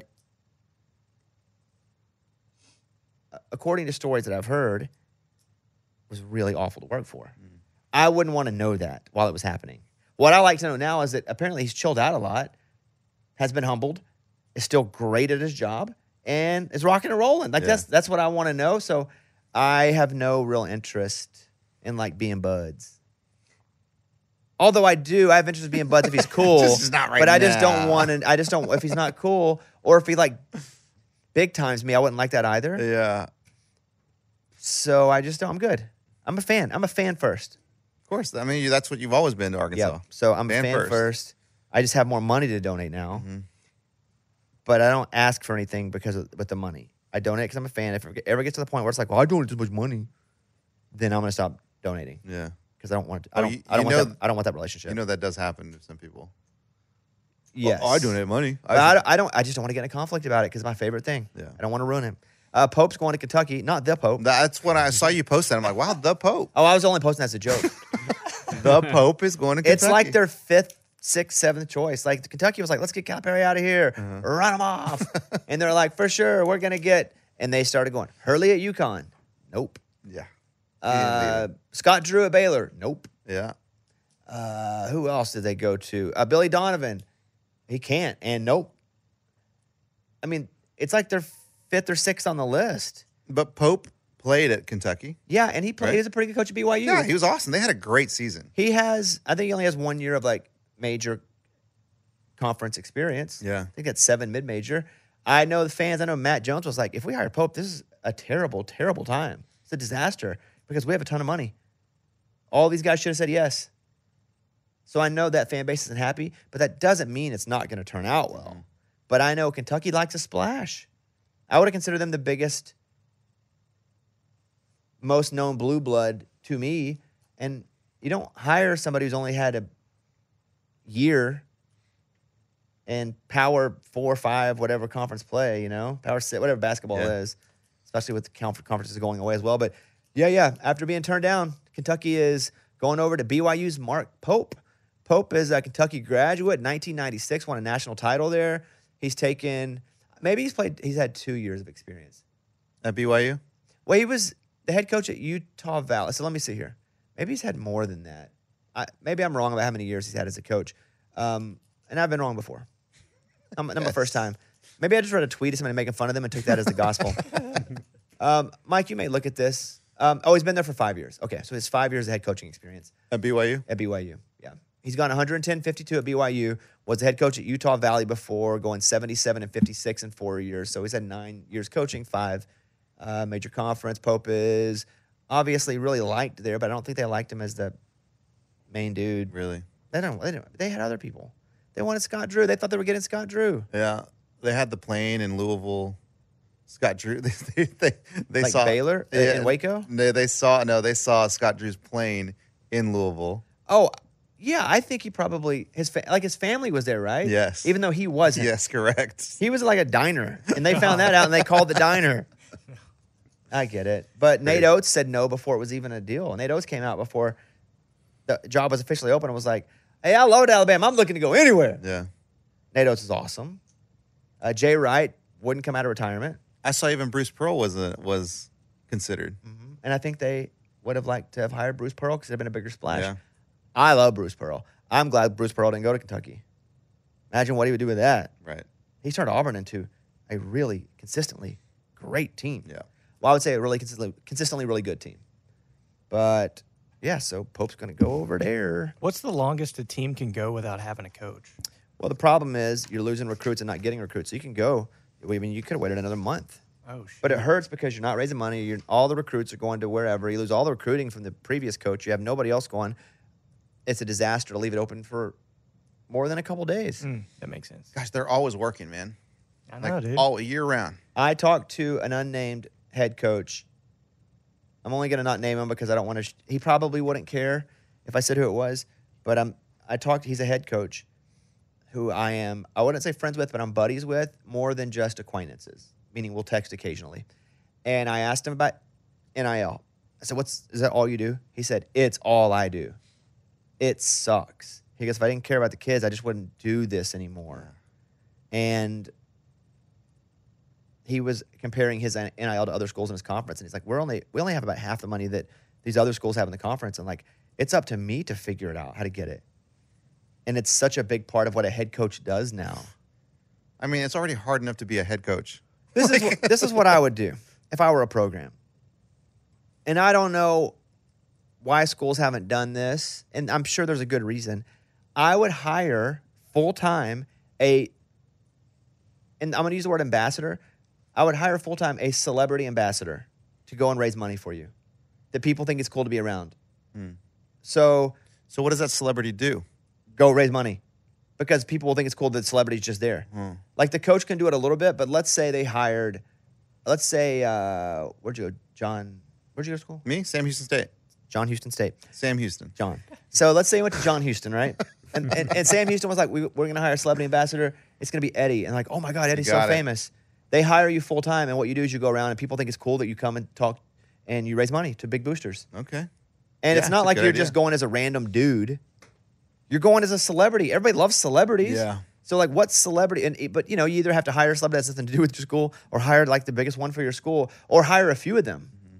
according to stories that I've heard, it was really awful to work for. Mm. I wouldn't want to know that while it was happening. What I like to know now is that apparently he's chilled out a lot, has been humbled, is still great at his job, and is rocking and rolling. Like Yeah. that's that's what I want to know. So I have no real interest in like being buds. Although I do, I have interest in being buds if he's cool. Just not right but I just now. don't want to. I just don't. If he's not cool, or if he like big times me, I wouldn't like that either. Yeah. So I just don't. I'm good. I'm a fan. I'm a fan first. Of course. I mean, you, that's what you've always been to Arkansas. Yeah. So I'm Fan a fan first. first. I just have more money to donate now, Mhm. but I don't ask for anything because of with the money. I donate because I'm a fan. If it ever gets to the point where it's like, well, I donate too much money, then I'm gonna stop donating Yeah. because I don't want. I Oh, don't. you- I don't you want know- that. I don't want that relationship. You know that does happen to some people. Yes. Oh, I donate money. But I, don't, I don't. I just don't want to get in a conflict about it because it's my favorite thing. Yeah. I don't want to ruin him. Uh, Pope's going to Kentucky, not the Pope. That's when I saw you post that. I'm like, wow, the Pope. Oh, I was only posting that as a joke. The Pope is going to Kentucky. It's like their fifth, sixth, seventh choice. Like Kentucky was like, let's get Calipari out of here, Uh-huh. run him off, and they're like, for sure, we're gonna get. And they started going Hurley at UConn, nope. Yeah. Uh, Scott Drew at Baylor, nope. Yeah. Uh, who else did they go to? Uh, Billy Donovan, he can't, and nope. I mean, it's like they're fifth or sixth on the list. But Pope played at Kentucky. Yeah, and he played. Right. He was a pretty good coach at B Y U. Yeah, he was awesome. They had a great season. He has, I think he only has one year of like major conference experience. Yeah. I think that's seven mid-major. I know the fans, I know Matt Jones was like, if we hire Pope, this is a terrible, terrible time. It's a disaster because we have a ton of money. All these guys should have said yes. So I know that fan base isn't happy, but that doesn't mean it's not going to turn out well. Mm-hmm. But I know Kentucky likes a splash. I would have considered them the biggest, most known blue blood to me. And you don't hire somebody who's only had a year in Power Four, Five, whatever conference play, you know, Power Six, whatever basketball Yeah. is, especially with the conf- conferences going away as well. But yeah, yeah, after being turned down, Kentucky is going over to B Y U's Mark Pope. Pope is a Kentucky graduate, nineteen ninety-six, won a national title there. He's taken, maybe he's played, he's had two years of experience. At B Y U? Well, he was the head coach at Utah Valley. So let me see here. Maybe he's had more than that. I, maybe I'm wrong about how many years he's had as a coach. Um, and I've been wrong before. I'm, not my first time. Maybe I just read a tweet of somebody making fun of them and took that as the gospel. um, Mike, you may look at this. Um, oh, he's been there for five years. Okay, so it's five years of head coaching experience. At B Y U? At B Y U, yeah. He's gone one ten, fifty-two at B Y U, was the head coach at Utah Valley before, going seventy-seven and fifty-six in four years. So he's had nine years coaching, five uh, major conference. Pope is obviously really liked there, but I don't think they liked him as the main dude. Really? They don't. They, don't, they had other people. They wanted Scott Drew. They thought they were getting Scott Drew. Yeah. They had the plane in Louisville. Scott Drew, they they, they, they Like saw Baylor in- in Waco? They, they saw no, they saw Scott Drew's plane in Louisville. Oh, yeah. I think he probably his fa- like his family was there, right? Yes. Even though he wasn't. Yes, correct. He was like a diner, and they found that out, and they called the diner. I get it, but Nate Oates said no before it was even a deal. Nate Oates came out before the job was officially open and was like, "Hey, I love Alabama. I'm looking to go anywhere." Yeah. Nate Oates is awesome. Uh, Jay Wright wouldn't come out of retirement. I saw even Bruce Pearl was a, was considered. Mm-hmm. And I think they would have liked to have hired Bruce Pearl because it would have been a bigger splash. Yeah. I love Bruce Pearl. I'm glad Bruce Pearl didn't go to Kentucky. Imagine what he would do with that. Right. He turned Auburn into a really consistently great team. Yeah. Well, I would say a really consistently, consistently really good team. But, yeah, so Pope's going to go over there. What's the longest a team can go without having a coach? Well, the problem is you're losing recruits and not getting recruits. So you can go. I mean, you could have waited another month. Oh, shit. But it hurts because you're not raising money. You're, all the recruits are going to wherever. You lose all the recruiting from the previous coach. You have nobody else going. It's a disaster to leave it open for more than a couple days. Mm, that makes sense. Gosh, they're always working, man. I know, like, dude. all year round. I talked to an unnamed head coach. I'm only going to not name him because I don't want to. Sh- he probably wouldn't care if I said who it was. But I'm. I talked. He's a head coach who I am. I wouldn't say friends with, but I'm buddies with more than just acquaintances. Meaning we'll text occasionally. And I asked him about N I L. I said, "What's is that all you do?" He said, "It's all I do. It sucks." He goes, "If I didn't care about the kids, I just wouldn't do this anymore." And he was comparing his N I L to other schools in his conference, and he's like, "We're only we only have about half the money that these other schools have in the conference, and like it's up to me to figure it out how to get it." And it's such a big part of what a head coach does now. I mean, it's already hard enough to be a head coach. This is what, this is what I would do if I were a program. And I don't know why schools haven't done this, and I'm sure there's a good reason. I would hire full-time a, and I'm going to use the word ambassador. I would hire full-time a celebrity ambassador to go and raise money for you that people think it's cool to be around. Hmm. So, so what does that celebrity do? Go raise money. Because people will think it's cool that the celebrity's just there. Hmm. Like the coach can do it a little bit, but let's say they hired, let's say, uh, where'd you go? John, where'd you go to school? Me? Sam Houston State. John Houston State. Sam Houston. John. So let's say you went to John Houston, right? And, and, and Sam Houston was like, we, we're going to hire a celebrity ambassador. It's going to be Eddie. And like, oh my God, Eddie's so got it. famous. They hire you full time, and what you do is you go around and people think it's cool that you come and talk and you raise money to big boosters. Okay. And Yeah, it's not it's a like good you're idea. just going as a random dude. You're going as a celebrity. Everybody loves celebrities. Yeah. So like, what celebrity? And but you know, you either have to hire a celebrity that has nothing to do with your school, or hire like the biggest one for your school, or hire a few of them. Mm-hmm.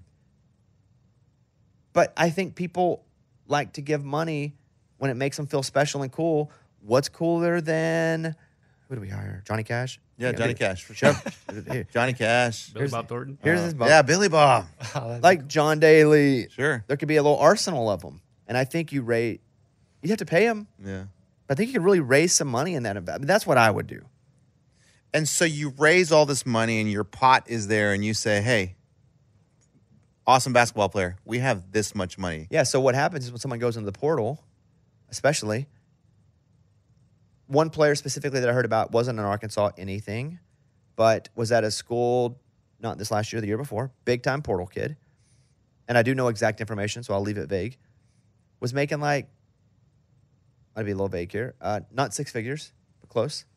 But I think people like to give money when it makes them feel special and cool. What's cooler than who do we hire? Johnny Cash? Yeah, Johnny Billy- Cash for sure. Here. Johnny Cash. Billy Bob Thornton. Here's Uh, his Bob. Yeah, Billy Bob. Like John Daly. Sure. There could be a little arsenal of them, and I think you rate. You have to pay them. Yeah. I think you could really raise some money in that. I mean, that's what I would do. And so you raise all this money and your pot is there and you say, hey, awesome basketball player, we have this much money. Yeah, so what happens is when someone goes into the portal, especially, one player specifically that I heard about wasn't in Arkansas anything, but was at a school, not this last year, the year before, big-time portal kid, and I do know exact information, so I'll leave it vague, was making like, I'd be a little vague here, uh, not six figures, but close,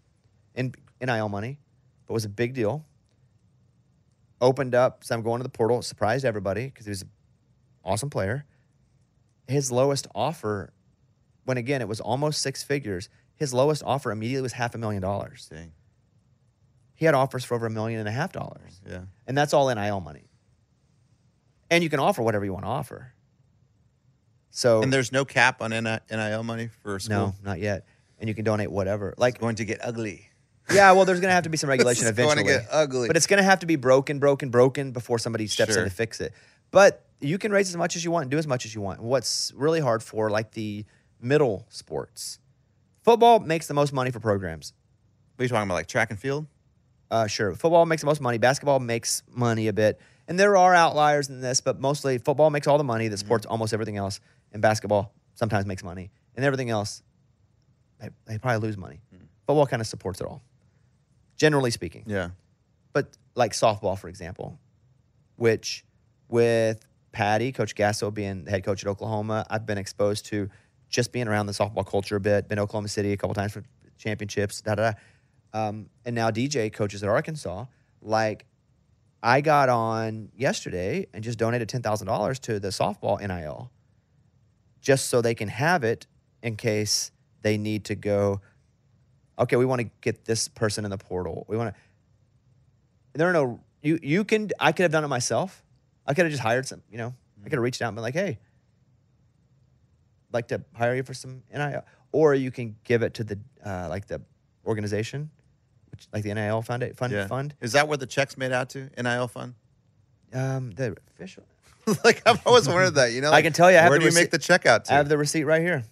in N I L money, but was a big deal. Opened up, so I'm going to the portal, surprised everybody because he was an awesome player. His lowest offer, when again, it was almost six figures, his lowest offer immediately was half a million dollars. Dang. He had offers for over a million and a half dollars. Yeah. And that's all N I L money. And you can offer whatever you want to offer. So And there's no cap on N I L money for school? No, not yet. And you can donate whatever. Like it's going to get ugly. Yeah, well, there's going to have to be some regulation This is eventually. going to get ugly. But it's going to have to be broken, broken, broken before somebody steps Sure. in to fix it. But you can raise as much as you want and do as much as you want. What's really hard for, like, the middle sports, football makes the most money for programs. What are you talking about, like track and field? Uh, sure. Football makes the most money. Basketball makes money a bit. And there are outliers in this, but mostly football makes all the money that supports Mm-hmm. almost everything else. And basketball sometimes makes money. And everything else, they, they probably lose money. Mm. Football kind of supports it all, generally speaking. Yeah. But like softball, for example, which with Patty, Coach Gasso being the head coach at Oklahoma, I've been exposed to just being around the softball culture a bit. Been to Oklahoma City a couple times for championships, da da da. Um, and now D J coaches at Arkansas. Like, I got on yesterday and just donated ten thousand dollars to the softball N I L just so they can have it in case they need to go, okay, we want to get this person in the portal. We want to. There are no, you, you can, I could have done it myself. I could have just hired some, you know, I could have reached out and been like, hey, I'd like to hire you for some N I L. Or you can give it to the, uh, like the organization, which like the N I L fund, fund, Yeah. fund. Is that where the check's made out to? N I L fund? Um, the official. Like, I've always wondered that, you know? I like, can tell you, I have where the do you receipt- make the check out to? I have the receipt right here.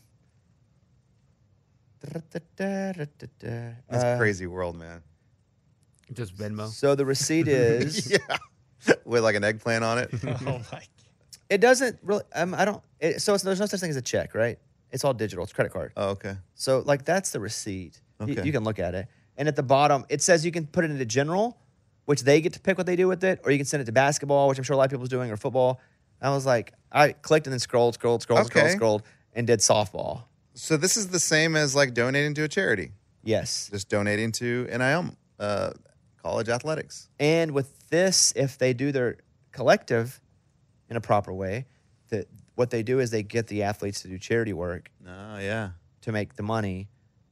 That's Uh, a crazy world, man. Just Venmo. So the receipt is, Yeah. With like an eggplant on it. Oh my. it doesn't really, um, I don't, it, so it's, there's no such thing as a check, right? It's all digital. It's credit card. Oh, okay. So like that's the receipt. You- Okay. You, can look at it. And at the bottom, it says you can put it into general, which they get to pick what they do with it, or you can send it to basketball, which I'm sure a lot of people's doing, or football. I was like, I clicked and then scrolled, scrolled, scrolled, scrolled, Okay. scrolled, and did softball. So this is the same as like donating to a charity. Yes. Just donating to N I L, uh, college athletics. And with this, if they do their collective in a proper way, that what they do is they get the athletes to do charity work Oh, yeah. to make the money.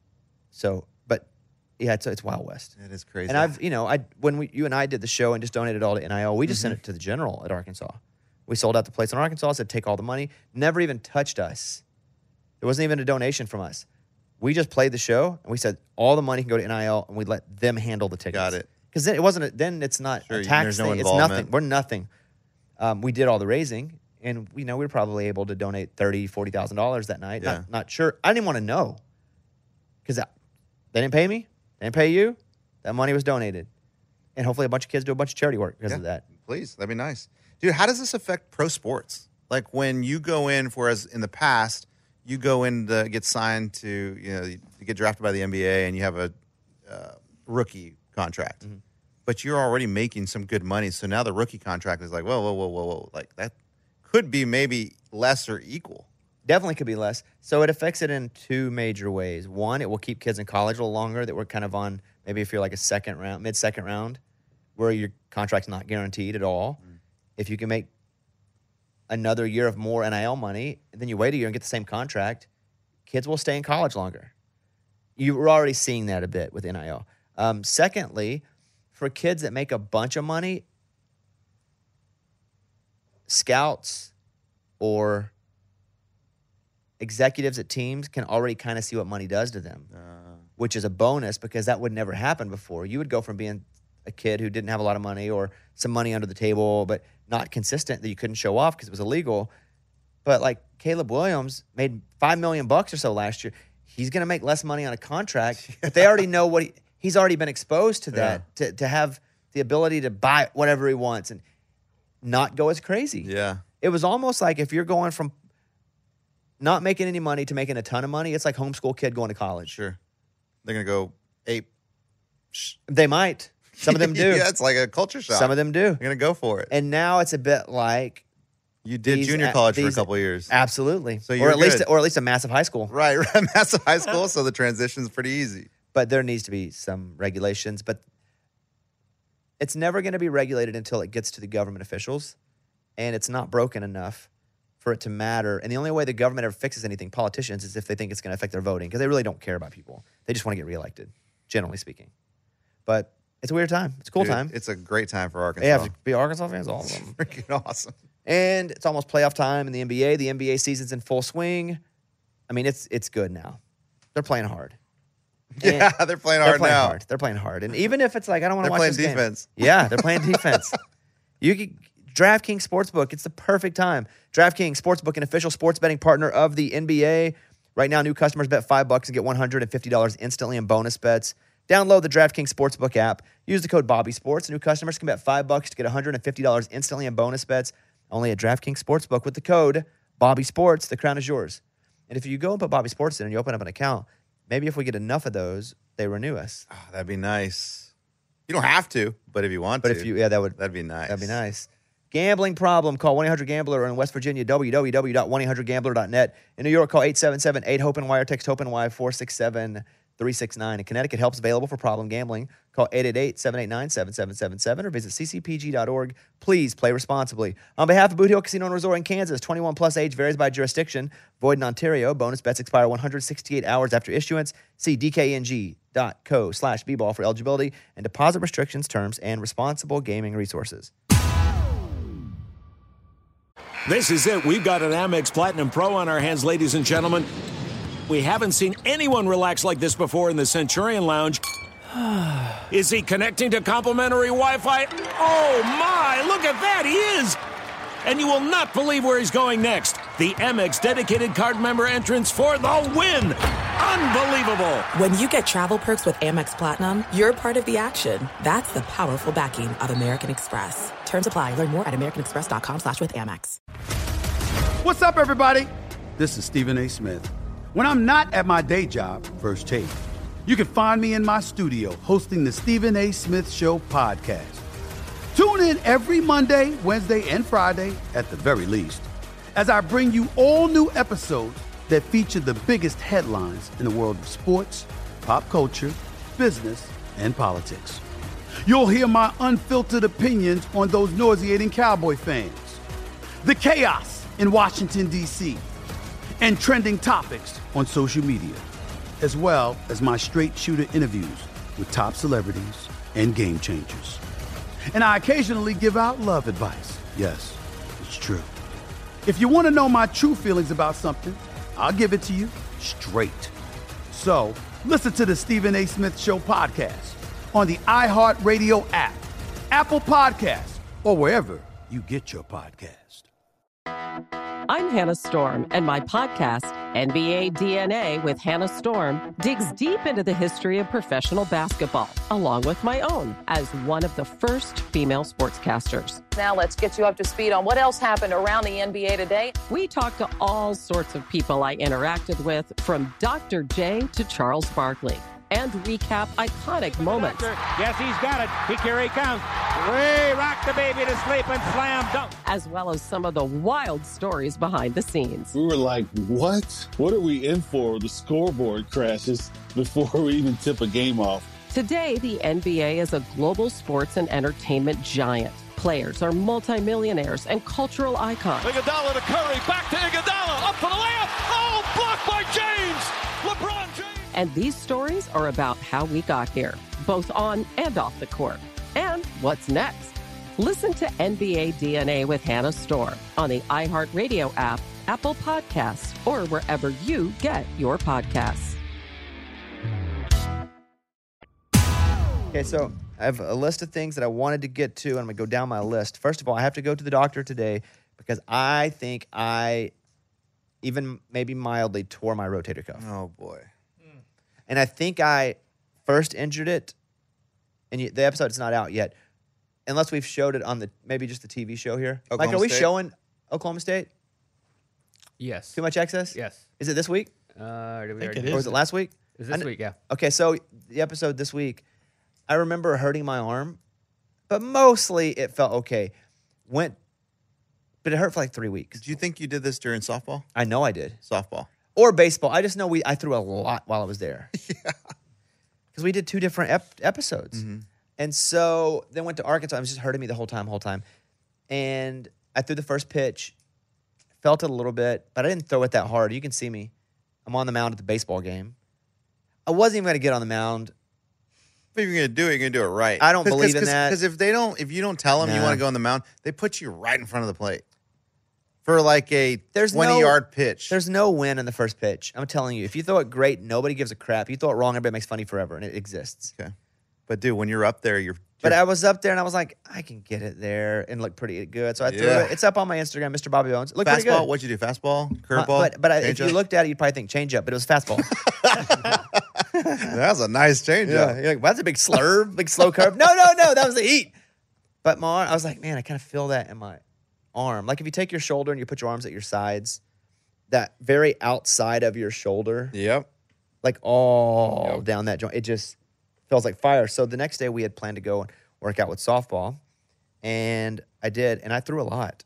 So, but yeah, it's it's Wild West. It is crazy. And I've, you know, I when we you and I did the show and just donated all to N I L, we just Mm-hmm. sent it to the general at Arkansas. We sold out the place in Arkansas, said take all the money, never even touched us. There wasn't even a donation from us. We just played the show and we said all the money can go to N I L and we let them handle the tickets. Got it. Because then it wasn't. A, then it's not Sure, a tax there's no thing. It's involvement. nothing. We're nothing. Um, we did all the raising, and we know we were probably able to donate thirty, forty thousand dollars that night. Yeah. Not, not sure. I didn't even want to know because they didn't pay me. They didn't pay you. That money was donated, and hopefully a bunch of kids do a bunch of charity work because Yeah. of that. Please, that'd be nice. Dude, how does this affect pro sports? Like when you go in, whereas in the past, you go in to get signed to, you know, you get drafted by the N B A and you have a uh, rookie contract. Mm-hmm. But you're already making some good money. So now the rookie contract is like, whoa, whoa, whoa, whoa, whoa. Like that could be maybe less or equal. Definitely could be less. So it affects it in two major ways. One, it will keep kids in college a little longer that we're kind of on, maybe if you're like a second round, mid-second round, where your contract's not guaranteed at all. Mm. If you can make another year of more N I L money, and then you wait a year and get the same contract, kids will stay in college longer. You're already seeing that a bit with N I L. Um, secondly, for kids that make a bunch of money, scouts or executives at teams can already kind of see what money does to them, uh, which is a bonus because that would never happen before. You would go from being a kid who didn't have a lot of money or some money under the table, but not consistent that you couldn't show off because it was illegal. But like Caleb Williams made five million bucks or so last year. He's going to make less money on a contract, but they already know what he, he's already been exposed to that, yeah. to, to have the ability to buy whatever he wants and not go as crazy. Yeah. It was almost like if you're going from not making any money to making a ton of money, it's like homeschool kid going to college. Sure. They're going to go ape. They might. Some of them do. Yeah, it's like a culture shock. Some of them do. They're going to go for it. And now it's a bit like you did these, junior college these, for a couple of years. Absolutely. So you're or at good. least or at least a massive high school. Right, right. Massive high school, so the transition's pretty easy. but there needs to be some regulations. But it's never going to be regulated until it gets to the government officials, and it's not broken enough for it to matter. And the only way the government ever fixes anything, politicians, is if they think it's going to affect their voting, because they really don't care about people. They just want to get reelected, generally speaking. But it's a weird time. It's a cool Dude, time. It's a great time for Arkansas. Yeah, to be Arkansas fans, all of them. Freaking awesome. And it's almost playoff time in the N B A. The N B A season's in full swing. I mean, it's it's good now. They're playing hard. Yeah, And they're playing hard they're playing now. Hard. They're playing hard. And even if it's like, I don't want to They're watch playing this game. defense. Yeah, they're playing defense. You can, DraftKings Sportsbook, it's the perfect time. DraftKings Sportsbook, an official sports betting partner of the N B A. Right now, new customers bet five bucks and get one hundred fifty dollars instantly in bonus bets. Download the DraftKings Sportsbook app. Use the code BobbySports. New customers can bet five bucks to get one hundred fifty dollars instantly in bonus bets. Only at DraftKings Sportsbook with the code BobbySports. The crown is yours. And if you go and put Bobby Sports in and you open up an account, maybe if we get enough of those, they renew us. Oh, that'd be nice. You don't have to, but if you want But to. if you, yeah, that would that'd be nice. That'd be nice. Gambling problem? Call one eight hundred gambler, or in West Virginia, w w w dot one eight hundred gambler dot net. In New York, call eight seven seven eight hope and Y or text hope and Y four six seven three six nine. In Connecticut, help's available for problem gambling. Call eight eight eight seven eight nine seven seven seven seven or visit c c p g dot org. Please play responsibly. On behalf of Boot Hill Casino and Resort in Kansas, twenty-one plus age varies by jurisdiction. Void in Ontario. Bonus bets expire one hundred sixty-eight hours after issuance. See d k n g dot co slash b ball for eligibility and deposit restrictions, terms, and responsible gaming resources. This is it. We've got an Amex Platinum Pro on our hands, ladies and gentlemen. We haven't seen anyone relax like this before in the Centurion Lounge. Is he connecting to complimentary Wi-Fi? Oh, my. Look at that. He is. And you will not believe where he's going next. The Amex dedicated card member entrance for the win. Unbelievable. When you get travel perks with Amex Platinum, you're part of the action. That's the powerful backing of American Express. Terms apply. Learn more at americanexpress.com slash with Amex. What's up, everybody? This is Stephen A. Smith. When I'm not at my day job, First Take, you can find me in my studio hosting the Stephen A. Smith Show podcast. Tune in every Monday, Wednesday, and Friday, at the very least, as I bring you all new episodes that feature the biggest headlines in the world of sports, pop culture, business, and politics. You'll hear my unfiltered opinions on those nauseating Cowboy fans, the chaos in Washington, D C, and trending topics on social media, as well as my straight shooter interviews with top celebrities and game changers. And I occasionally give out love advice. Yes, it's true. If you want to know my true feelings about something, I'll give it to you straight. So listen to the Stephen A. Smith Show podcast on the iHeartRadio app, Apple Podcasts, or wherever you get your podcast. I'm Hannah Storm, and my podcast, N B A D N A with Hannah Storm, digs deep into the history of professional basketball, along with my own, as one of the first female sportscasters. Now let's get you up to speed on what else happened around the N B A today. We talked to all sorts of people I interacted with, from Doctor J to Charles Barkley, and recap iconic moments. Yes, he's got it. He here he comes. Way rock the baby to sleep and slam dunk. As well as some of the wild stories behind the scenes. We were like, what? What are we in for? The scoreboard crashes before we even tip a game off. Today, the N B A is a global sports and entertainment giant. Players are multimillionaires and cultural icons. Iguodala to Curry, back to Iguodala, up for the layup. Oh, blocked by James. LeBron James. And these stories are about how we got here, both on and off the court. And what's next? Listen to N B A D N A with Hannah Storm on the iHeartRadio app, Apple Podcasts, or wherever you get your podcasts. Okay, so I have a list of things that I wanted to get to, and I'm going to go down my list. First of all, I have to go to the doctor today because I think I even maybe mildly tore my rotator cuff. Oh, boy. And I think I first injured it, and you, the episode's not out yet, unless we've showed it on the maybe just the T V show here. Oklahoma Like, are we State? showing Oklahoma State? Yes. Too much excess? Yes. Is it this week? Uh, did we think already it Or is. was it last week? Is this I kn- week? Yeah. Okay, so the episode this week, I remember hurting my arm, but mostly it felt okay. Went, but it hurt for like three weeks. Did you think you did this during softball? I know I did. Softball. Or baseball. I just know we. I threw a lot while I was there. Yeah. because we did two different ep- episodes. Mm-hmm. And so then went to Arkansas. It was just hurting me the whole time, whole time. And I threw the first pitch, felt it a little bit, but I didn't throw it that hard. You can see me. I'm on the mound at the baseball game. I wasn't even going to get on the mound. If you're going to do it, you're going to do it right. I don't Cause, believe cause, in that. Because if they don't, if you don't tell them Nah. you want to go on the mound, they put you right in front of the plate for like a There's no- twenty-yard pitch. There's no win in the first pitch. I'm telling you. If you throw it great, nobody gives a crap. You throw it wrong, everybody makes fun of you forever, and it exists. Okay. But, dude, when you're up there, you're... But I was up there, and I was like, I can get it there and look pretty good. So I threw Yeah. it. It's up on my Instagram, Mister Bobby Bones. It looked pretty Fastball? good. What'd you do? Fastball? Uh, Curveball? But, but I, if Changeup? you looked at it, you'd probably think change up, but it was fastball. That was a nice changeup. Yeah, you're like, well, that's a big slurve, big slow curve. No, no, no, that was the heat. But my arm, I was like, man, I kind of feel that in my arm. Like if you take your shoulder and you put your arms at your sides, that very outside of your shoulder, Yep. like all down that joint, it just feels like fire. So the next day we had planned to go and work out with softball, and I did, and I threw a lot,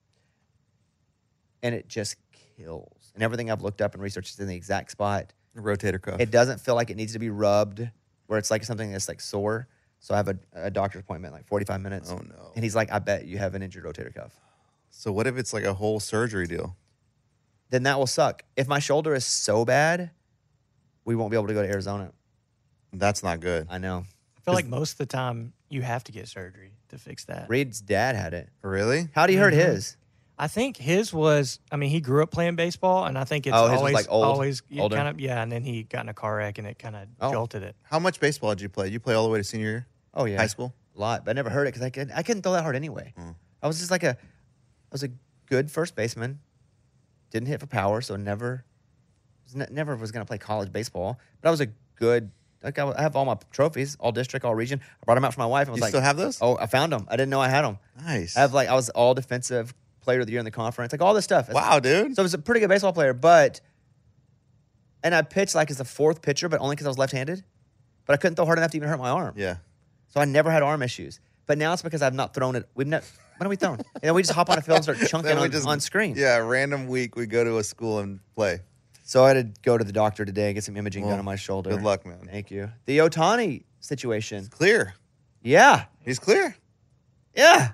and it just kills. And everything I've looked up and researched is in the exact spot. Rotator cuff. It doesn't feel like it needs to be rubbed, where it's like something that's like sore. So I have a, a doctor's appointment in like forty-five minutes. Oh, no. And he's like, I bet you have an injured rotator cuff. So what if it's like a whole surgery deal? Then that will suck. If my shoulder is so bad, we won't be able to go to Arizona. That's not good. I know. I feel like most of the time you have to get surgery to fix that. Reed's dad had it. Really? How'd he hurt Mhm. his? I think his was, I mean, he grew up playing baseball, and I think it's Oh, his was, always, like, old, always older? kind of, yeah, and then he got in a car wreck, and it kind of Oh. jolted it. How much baseball did you play? You play all the way to senior year? Oh, yeah. High school? A lot, but I never heard it because I, could, I couldn't throw that hard anyway. Mm. I was just like a, I was a good first baseman. Didn't hit for power, so never, was ne- never was going to play college baseball. But I was a good, like I, I have all my trophies, all district, all region. I brought them out for my wife. I was You like, still have those? Oh, I found them. I didn't know I had them. Nice. I have like, I was all defensive player of the year in the conference, like all this stuff. Wow, dude. So I was a pretty good baseball player, but, and I pitched like as a fourth pitcher, but only because I was left-handed. But I couldn't throw hard enough to even hurt my arm. Yeah. So I never had arm issues. But now it's because I've not thrown it. We've never, when have we thrown? And then we just hop on a field and start chunking Then we on, just- on screen. Yeah, random week we go to a school and play. So I had to go to the doctor today and get some imaging Well, done on my shoulder. good luck, man. Thank you. The Ohtani situation. Clear. Yeah. He's clear. Yeah.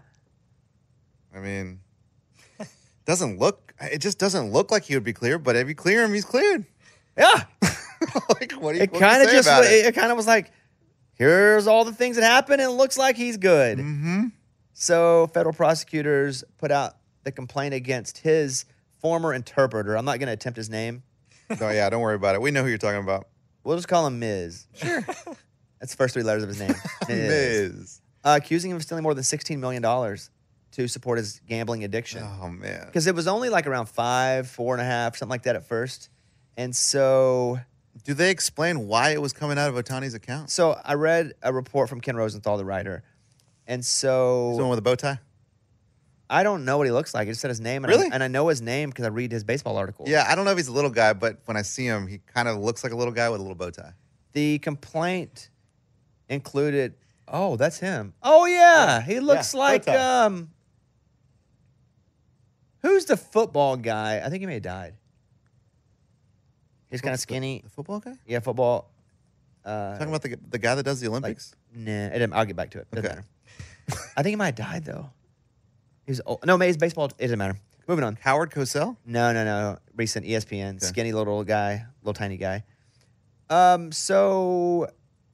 I mean, doesn't look, it just doesn't look like he would be clear, but if you clear him, he's cleared. Yeah. Like, what do you, It what do you kind of say just, about it, it? kind of was like, here's all the things that happened and it looks like he's good. Mm-hmm. So federal prosecutors put out the complaint against his former interpreter. I'm not going to attempt his name. No, yeah, don't worry about it. We know who you're talking about. We'll just call him Miz. Sure. That's the first three letters of his name. Miz. Uh, accusing him of stealing more than sixteen million dollars to support his gambling addiction. Oh, man. Because it was only like around five, four and a half, something like that at first. And so... Do they explain why it was coming out of Ohtani's account? So I read a report from Ken Rosenthal, the writer. And so... Someone with a bow tie? I don't know what he looks like. It just said his name. And Really? I, and I know his name because I read his baseball articles. Yeah, I don't know if he's a little guy, but when I see him, he kind of looks like a little guy with a little bow tie. The complaint included... Oh, that's him. Oh, yeah. He looks Yeah, like... bow tie. um. Who's the football guy? I think he may have died. He's kind of skinny. The football guy? Yeah, football. Uh, Talking about the, the guy that does the Olympics? Nah, it didn't, I'll get back to it. Doesn't Okay. matter. I think he might have died, though. He was old. No, Mays baseball. It doesn't matter. Moving on. Howard Cosell? No, no, no. Recent E S P N. Skinny little guy. Little tiny guy. Um. So,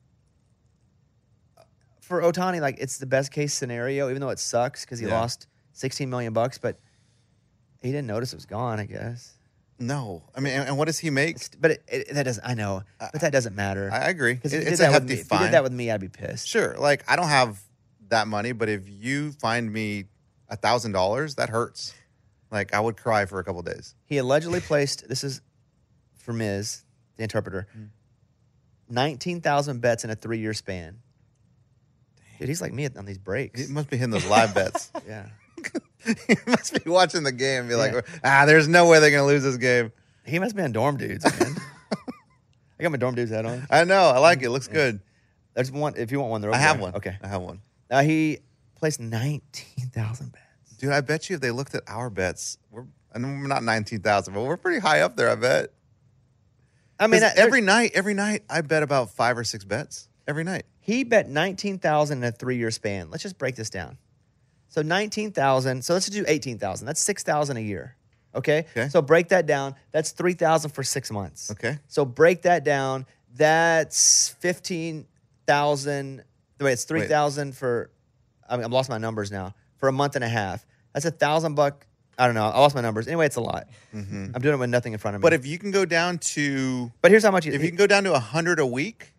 for Ohtani, like, it's the best case scenario, even though it sucks because he Yeah. lost sixteen million bucks, but he didn't notice it was gone, I guess. No. I mean, and, and what does he make? It's- but it, it, that doesn't, I know, but that doesn't matter. I agree. Because It- if, you it's did a that with hefty me- if you fine. did that with me, I'd be pissed. Sure. Like, I don't have that money, but if you find me a thousand dollars, that hurts. Like, I would cry for a couple days. He allegedly placed, this is for Miz, the interpreter, Hmm. nineteen thousand bets in a three year span. Dude, he's like me on these breaks. He must be hitting those live bets. Yeah. He must be watching the game and be Yeah. like, ah, there's no way they're going to lose this game. He must be on Dorm Dudes, man. I got my Dorm Dudes hat on. I know. I like it. It looks good. There's one, if you want one, they're I over have there. one. Okay. I have one. Uh, he placed nineteen thousand bets. Dude, I bet you if they looked at our bets, we're, and we're not nineteen thousand, but we're pretty high up there, I bet. I mean, I, every night, every night, I bet about five or six bets every night. He bet nineteen thousand in a three-year span. Let's just break this down. So nineteen thousand. So let's do eighteen thousand. That's six thousand a year. Okay? Okay. So break that down. That's three thousand for six months. Okay. So break that down. That's fifteen thousand. Wait, it's three thousand for, I mean, I've lost my numbers now, for a month and a half. That's a thousand buck. I don't know. I lost my numbers. Anyway, it's a lot. Mm-hmm. I'm doing it with nothing in front of me. But if you can go down to, but here's how much. You, if you can go down to a hundred a week,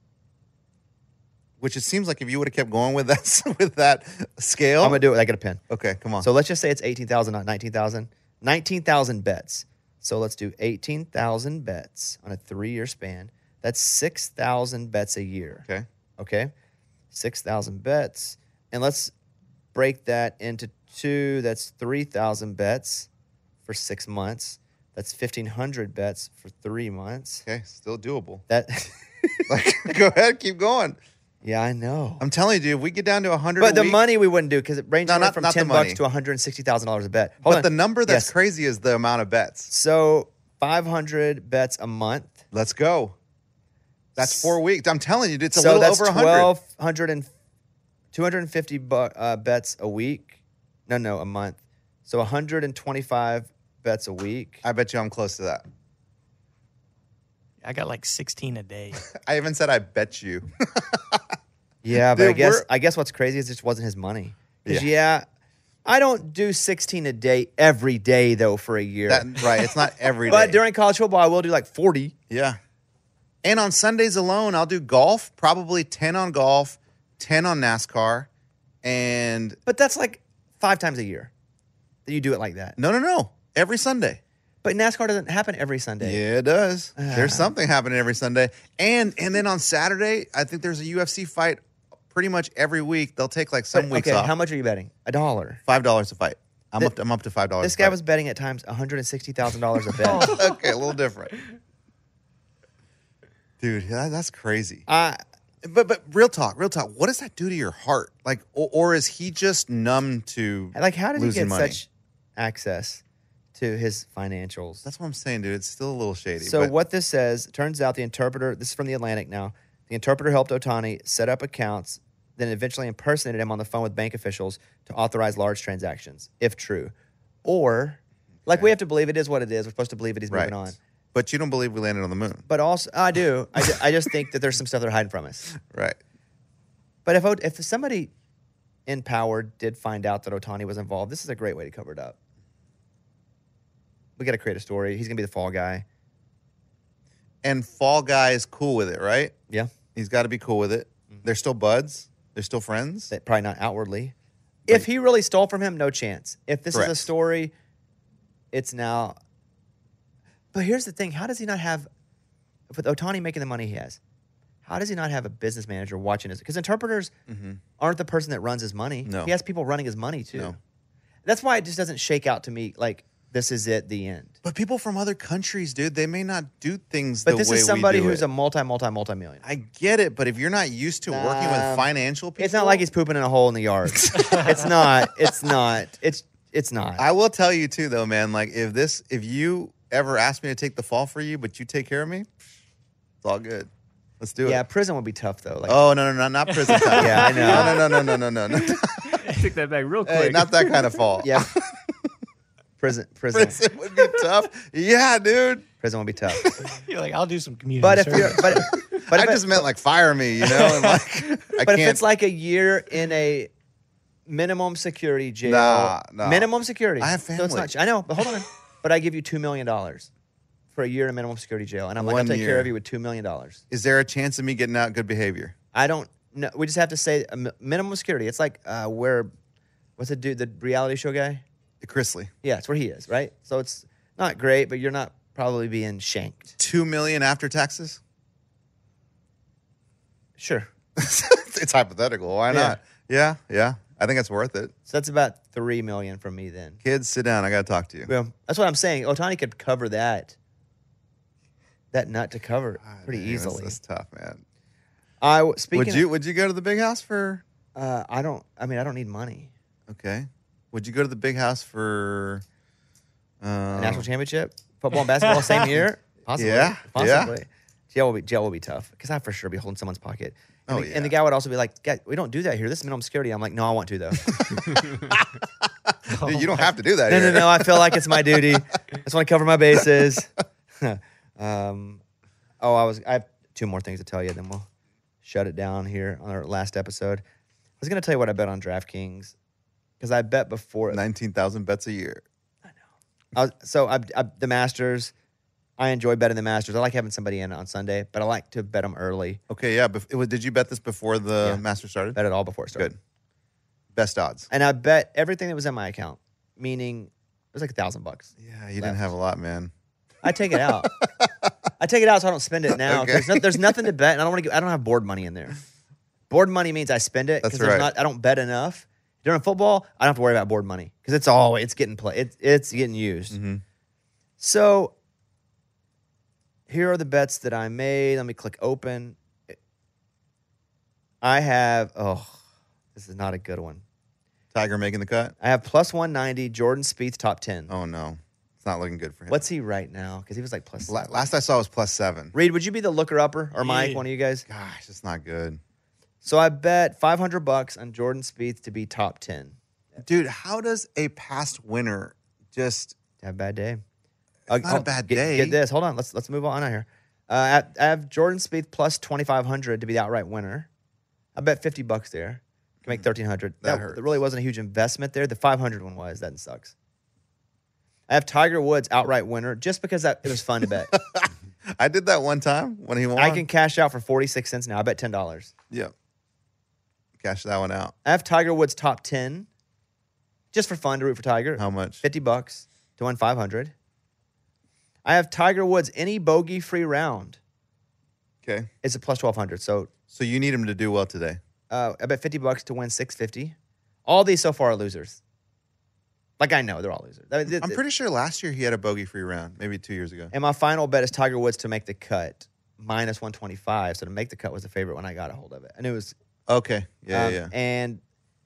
which it seems like if you would have kept going with that with that scale, I'm gonna do it. I get a pen. Okay, come on. So let's just say it's eighteen thousand, not nineteen thousand. Nineteen thousand bets. So let's do eighteen thousand bets on a three-year span. That's six thousand bets a year. Okay. Okay. Six thousand bets, and let's break that into two. That's three thousand bets for six months. That's fifteen hundred bets for three months. Okay, still doable. That. Like, go ahead, keep going. Yeah, I know. I'm telling you, dude, if we get down to a hundred, But a the week, money we wouldn't do because it ranges No, not- from not the ten money. bucks to one hundred sixty thousand dollars a bet. Hold but on. the number that's Yes. crazy is the amount of bets. So five hundred bets a month. Let's go. That's four weeks. I'm telling you, dude, it's a so little that's over a hundred. twelve hundred and two hundred fifty bu- uh, bets a week. No, no, a month. So one hundred twenty-five bets a week. I bet you I'm close to that. I got like sixteen a day. I even said I bet you. Yeah, but Dude, I guess we're- I guess what's crazy is it just wasn't his money. 'Cause, Yeah. yeah, I don't do sixteen a day every day though for a year. That- right, it's not every But day. during college football, I will do like forty. Yeah. And on Sundays alone, I'll do golf, probably ten on golf, ten on NASCAR, and But that's like five times a year that you do it like that. no, no, no, every Sunday. But NASCAR doesn't happen every Sunday. Yeah, it does. Ah. There's something happening every Sunday. And and then on Saturday, I think there's a U F C fight pretty much every week. They'll take like some But, weeks okay, off. how much are you betting? A dollar. Five dollars a fight. I'm Th- up to, I'm up to five dollars. This guy was betting at times one hundred sixty thousand dollars a bet. Okay, a little different. Dude, that, that's crazy. Uh, but but real talk, real talk. What does that do to your heart? Like, or, or is he just numb to like, how did he losing get money? such access to his financials? That's what I'm saying, dude. It's still a little shady. So but what this says, turns out the interpreter, this is from the Atlantic now, the interpreter helped Ohtani set up accounts, then eventually impersonated him on the phone with bank officials to authorize large transactions, if true. Or, like we have to believe it is what it is. We're supposed to believe it. He's right. moving on. But you don't believe we landed on the moon, But also, I do. I, ju- I just think that there's some stuff they're hiding from us. right? But if Ot- if somebody in power did find out that Ohtani was involved, this is a great way to cover it up. We got to create a story. He's going to be the fall guy. And Fall Guy is cool with it, right? Yeah. He's got to be cool with it. They're still buds. They're still friends. That probably not outwardly. If he really stole from him, no chance. If this is a Correct. story, it's now. But here's the thing: how does he not have, with Ohtani making the money he has, how does he not have a business manager watching his? Because interpreters aren't the person that runs his money. No. He has people running his money too. No. That's why it just doesn't shake out to me like this is it, the end. But people from other countries, dude, they may not do things But the this way is somebody we do who's it. a multi, multi, multi millionaire. I get it, but if you're not used to working Nah. with financial people, It's not like he's pooping in a hole in the yard. It's not. It's not. It's it's not. I will tell you too, though, man. Like if this, if you ever ask me to take the fall for you, but you take care of me, it's all good. Let's do yeah, it. prison would be tough though. Like, Oh no, no, no, not prison time. Yeah, I know. No, no, no, no, no, no, no. Take that back real quick. Hey, not that kind of fall. yeah. prison, prison, Prison would be tough. Yeah, dude. prison would be tough. You're like, I'll do some community But if service. you're, but but I if, just it, meant like fire me, you know, and like I but can't. if it's like a year in a minimum security jail, Nah, nah. minimum security. I have So it's family. not. I know, but hold on. But I give you two million dollars for a year in minimum security jail, and I'm like, One I'll take year. care of you with two million dollars. Is there a chance of me getting out good behavior? I don't. No, we just have to say a mi- minimum security. It's like uh, where, what's the dude, the reality show guy? Chrisley, Yeah, it's where he is, right? So it's not great, but you're not probably being shanked. two million after taxes. Sure. It's hypothetical. Why Yeah. not? Yeah, yeah. I think it's worth it. So that's about three million from me then. Kids, sit down. I got to talk to you. Well, that's what I'm saying. Ohtani could cover that. That nut to cover pretty Man, that's- easily. That's, tough, man. I w- speaking. Would you Would you go to the big house for? Of, uh, I don't. I mean, I don't need money. Okay. Would you go to the big house for? A Um, national championship, football and basketball, same year. Possibly. Yeah, Possibly. yeah. Jail will be jail will be tough because I for sure be holding someone's pocket. And, Oh, the, yeah. and the guy would also be like, "Guy, we don't do that here. This is minimum security." I'm like, "No, I want to though." Dude, you don't have to do that no, here. no, no. I feel like it's my duty. I just want to cover my bases. um, oh, I was. I have two more things to tell you. Then we'll shut it down here on our last episode. I was going to tell you what I bet on DraftKings because I bet before nineteen thousand bets a year. I was, so I, I, the Masters. I enjoy betting the Masters. I like having somebody in on Sunday, but I like to bet them early. Okay, yeah. Bef- it was, did you bet this before the Yeah. Masters started? Bet it all before it started. Good. Best odds. And I bet everything that was in my account, meaning it was like a thousand bucks. Yeah, you didn't have a lot, man. I take it out. I take it out so I don't spend it now. Okay. There's, no, there's nothing to bet, and I don't want to. I don't have board money in there. Board money means I spend it That's because right. not. I don't bet enough during football. I don't have to worry about board money because it's all it's getting play. It, it's getting used. Mm-hmm. So here are the bets that I made. Let me click open. I have. Oh, this is not a good one. Tiger making the cut? I have plus one ninety. Jordan Spieth top ten. Oh, no. It's not looking good for him. What's he right now? Because he was like plus. La- last I saw was plus seven. Reed, would you be the looker upper or Mike, Yeah. one of you guys? Gosh, it's not good. So I bet five hundred bucks on Jordan Spieth to be top ten. Dude, how does a past winner just have a bad day? It's not a bad get, day. Get this. Hold on. Let's let's move on out here. Uh, I, I have Jordan Spieth plus twenty-five hundred to be the outright winner. I bet fifty bucks there. Can make thirteen hundred. That That, hurts. that really wasn't a huge investment there. The five hundred one was. That sucks. I have Tiger Woods outright winner just because that, it was fun to bet. I did that one time when he won. I can cash out for forty-six cents now. I bet ten dollars. Yeah. Cash that one out. I have Tiger Woods top ten just for fun to root for Tiger. How much? fifty bucks to win five hundred. I have Tiger Woods any bogey free round. Okay. It's a plus twelve hundred. So So you need him to do well today. uh, I bet fifty bucks to win six fifty. All these so far are losers. Like I know they're all losers. I mean, it- I'm pretty sure last year he had a bogey free round, maybe two years ago. And my final bet is Tiger Woods to make the cut, minus one twenty-five. So to make the cut was the favorite when I got a hold of it. And it was Okay. Yeah, um, yeah. And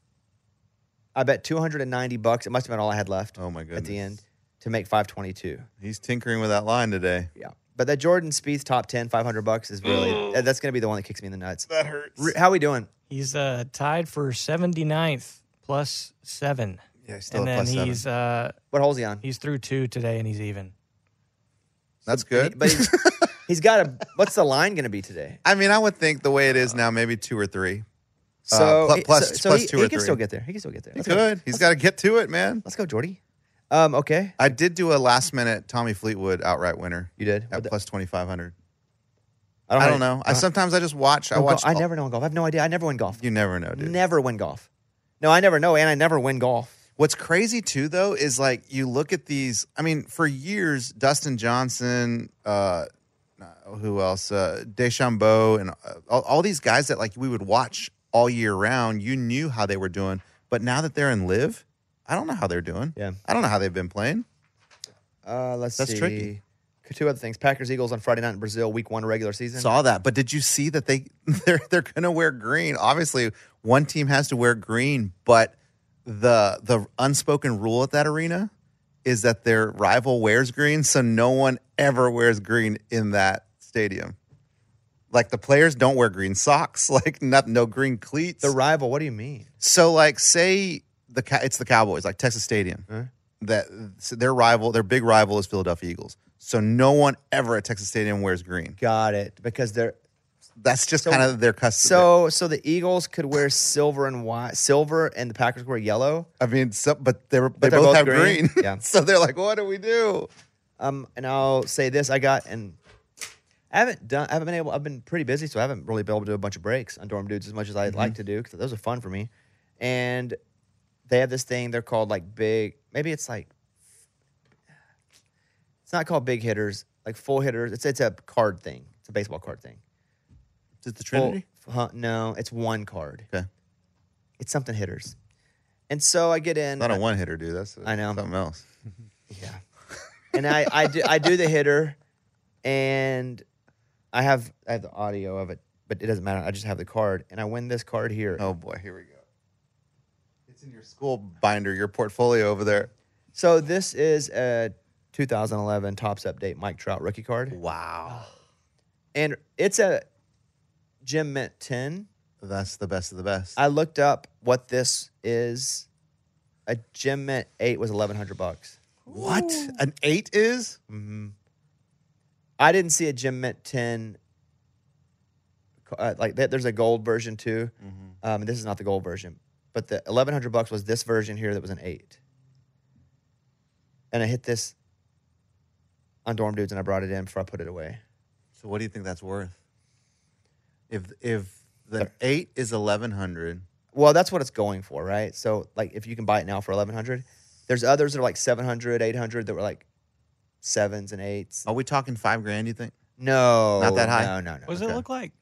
I bet two hundred ninety bucks. It must have been all I had left Oh my goodness. at the end to make five twenty-two. He's tinkering with that line today. Yeah. But that Jordan Spieth top ten, five hundred bucks is really, that- that's going to be the one that kicks me in the nuts. That hurts. Re- How we doing? He's uh, tied for seventy-ninth plus seven. Yeah, he's still and at then plus seven. he's uh, What hole's he on? he's through two today, and he's even. That's good. But he's, he's got a, what's the line going to be today? I mean, I would think the way it is now, maybe two or three. So, Uh, he- plus- so, so plus he, two he or can three. still get there. He can still get there. He Let's go. could. He's got to get to it, man. Let's go, Jordy. Um, okay. I did do a last minute Tommy Fleetwood outright winner. You did? At What the- plus twenty-five hundred. I I have don't know. I uh, sometimes I just watch. I no, watch. go- I all- never know golf. I have no idea. I never win golf. You never know, dude. Never win golf. No, I never know, and I never win golf. What's crazy too, though, is like you look at these. I mean, for years, Dustin Johnson, uh, who else? Uh, Deschambeau, and uh, all, all these guys that like we would watch all year round. You knew how they were doing, but now that they're in live, I don't know how they're doing. Yeah. I don't know how they've been playing. Uh, let's That's see. tricky. Two other things: Packers Eagles on Friday night in Brazil, Week One regular season. Saw that, but did you see that they they're they're going to wear green? Obviously, one team has to wear green, but the the unspoken rule at that arena is that their rival wears green, so no one ever wears green in that stadium. Like the players don't wear green socks, like not no green cleats. The rival. What do you mean? So, like, say the Cow- it's the Cowboys, like Texas Stadium. Huh? That so their rival, their big rival is Philadelphia Eagles. So no one ever at Texas Stadium wears green. Got it. Because they're That's just So- kind of their custom. so so the Eagles could wear silver and white, silver, and the Packers wear yellow. I mean, so, but they were, they they're both, both have green? green. Yeah. So they're like, what do we do? Um, and I'll say this: I got and I haven't done. I haven't been able. I've been pretty busy, so I haven't really been able to do a bunch of breaks on Dorm Dudes as much as I'd Mm-hmm. like to do because those are fun for me. And they have this thing. They're called like big. Maybe it's like it's not called big hitters, like full hitters. It's it's a card thing. It's a baseball card thing. Is it the Trinity? Full- huh, no, it's one card. Okay. It's something hitters. And so I get in. Not a one hitter, dude. That's I know. something else. Yeah. And I, I do I do the hitter, and I have I have the audio of it, but it doesn't matter. I just have the card, and I win this card here. Oh boy, here we go. It's in your school binder, your portfolio over there. So this is a two thousand eleven Topps Update Mike Trout rookie card. Wow. And it's a Gem Mint ten. That's the best of the best. I looked up what this is. A Gem Mint eight was eleven hundred bucks. What? An eight is? Mm-hmm. I didn't see a Gem Mint ten. Uh, like there's a gold version too. Mm-hmm. Um, this is not the gold version, but the eleven hundred bucks was this version here that was an eight. And I hit this on Dorm Dudes, and I brought it in before I put it away. So what do you think that's worth? If if the eight is eleven hundred, well, that's what it's going for, right? So like if you can buy it now for eleven hundred, there's others that are like seven hundred, eight hundred that were like sevens and eights. Are we talking five grand? You think? No, not that high. No, no, no. What does okay. it look like?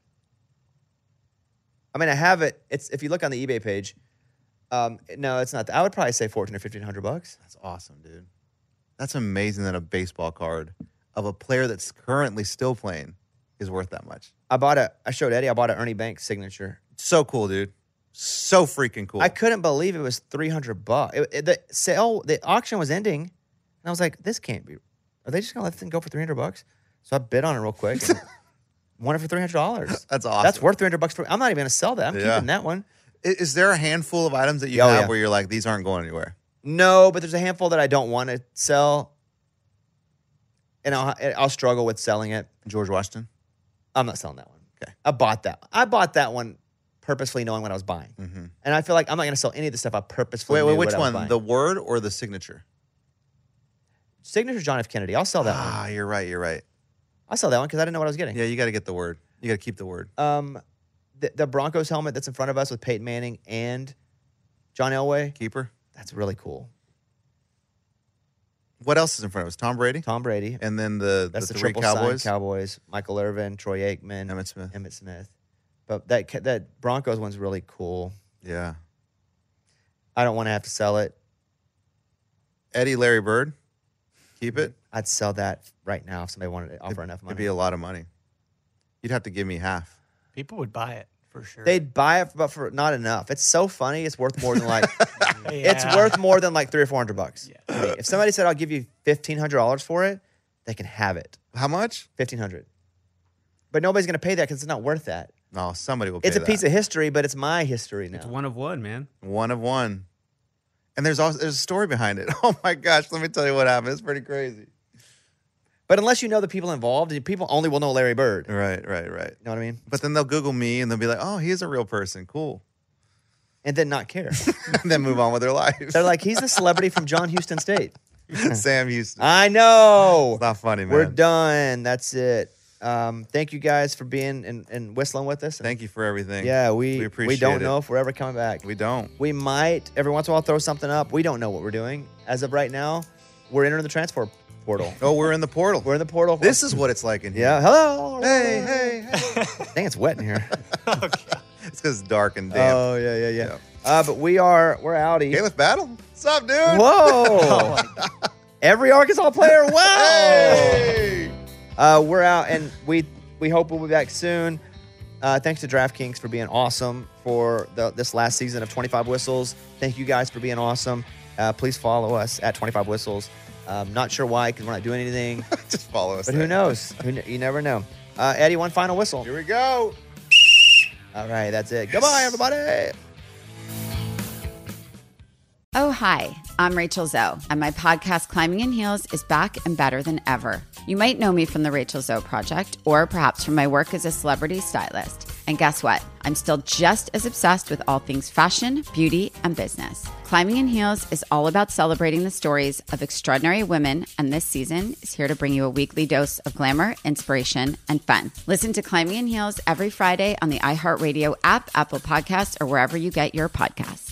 I mean, I have it. It's if you look on the eBay page. Um, no, it's not. I would probably say fourteen or fifteen hundred bucks. That's awesome, dude. That's amazing that a baseball card of a player that's currently still playing is worth that much. I bought a. I showed Eddie. I bought an Ernie Banks signature. So cool, dude. So freaking cool. I couldn't believe it was three hundred bucks. It, it, the sale, the auction was ending, and I was like, "This can't be. Are they just gonna let this thing go for three hundred bucks?" So I bid on it real quick. Won it for three hundred dollars. That's awesome. That's worth three hundred bucks. For, I'm not even going to sell that. I'm yeah. keeping that one. Is, is there a handful of items that you oh, have yeah. where you're like, these aren't going anywhere? No, but there's a handful that I don't want to sell. And I'll, I'll struggle with selling it. George Washington? I'm not selling that one. Okay. I bought that. I bought that one purposefully knowing what I was buying. Mm-hmm. And I feel like I'm not going to sell any of the stuff I purposefully Wait, wait, knew which what I was one? buying. The word or the signature? Signature John F. Kennedy. I'll sell that ah, one. Ah, you're right. You're right. I'll sell that one because I didn't know what I was getting. Yeah, you got to get the word. You got to keep the word. Um, the, the Broncos helmet that's in front of us with Peyton Manning and John Elway. Keeper. That's really cool. What else is in front of us? Tom Brady? Tom Brady. And then the, that's the, the three triple Cowboys? sign Cowboys. Michael Irvin, Troy Aikman. Emmitt Smith. Emmitt Smith. But that that Broncos one's really cool. Yeah. I don't want to have to sell it. Eddie Larry Bird. Keep it. I'd sell that right now if somebody wanted to offer it, enough money. It'd be a lot of money. You'd have to give me half. People would buy it for sure. They'd buy it, but for not enough. It's so funny. It's worth more than like. yeah. It's worth more than like three or four hundred bucks. Yeah. I mean, if somebody said I'll give you fifteen hundred dollars for it, they can have it. How much? Fifteen hundred. But nobody's gonna pay that because it's not worth that. No, somebody will. Pay It's a that. piece of history, but it's my history now. It's one of one, man. One of one. And there's also there's a story behind it. Oh my gosh, let me tell you what happened. It's pretty crazy. But unless you know the people involved, people only will know Larry Bird. Right, right, right. You know what I mean? But then they'll Google me and they'll be like, oh, he is a real person. Cool. And then not care. And then move on with their lives. They're like, he's a celebrity from John Houston State. Sam Houston. I know. It's not funny, man. We're done. That's it. Um, thank you guys for being and, and whistling with us. And thank you for everything. yeah, we we, appreciate we don't it. know if we're ever coming back. We don't. We might every once in a while throw something up. We don't know what we're doing. As of right now, we're entering the transfer portal. Oh, we're in the portal. We're in the portal. This is what it's like in here. Yeah. Hello. Hey, hey, hey. Dang, it's wet in here. Oh, God. It's because it's dark and damp. Oh yeah, yeah, yeah. yeah. Uh, but we are we're outie. Caliph Battle. What's up, dude? Whoa. Every Arkansas player. Wow. Hey. Uh, we're out, and we we hope we'll be back soon. Uh, thanks to DraftKings for being awesome for the, this last season of twenty-five Whistles. Thank you guys for being awesome. Uh, please follow us at twenty-five Whistles. Um, not sure why, because we're not doing anything. Just follow us. But there. who knows? Who, you never know. Uh, Eddie, one final whistle. Here we go. All right, that's it. Goodbye, everybody. Oh, hi, I'm Rachel Zoe, and my podcast, Climbing in Heels, is back and better than ever. You might know me from the Rachel Zoe Project, or perhaps from my work as a celebrity stylist. And guess what? I'm still just as obsessed with all things fashion, beauty, and business. Climbing in Heels is all about celebrating the stories of extraordinary women, and this season is here to bring you a weekly dose of glamour, inspiration, and fun. Listen to Climbing in Heels every Friday on the iHeartRadio app, Apple Podcasts, or wherever you get your podcasts.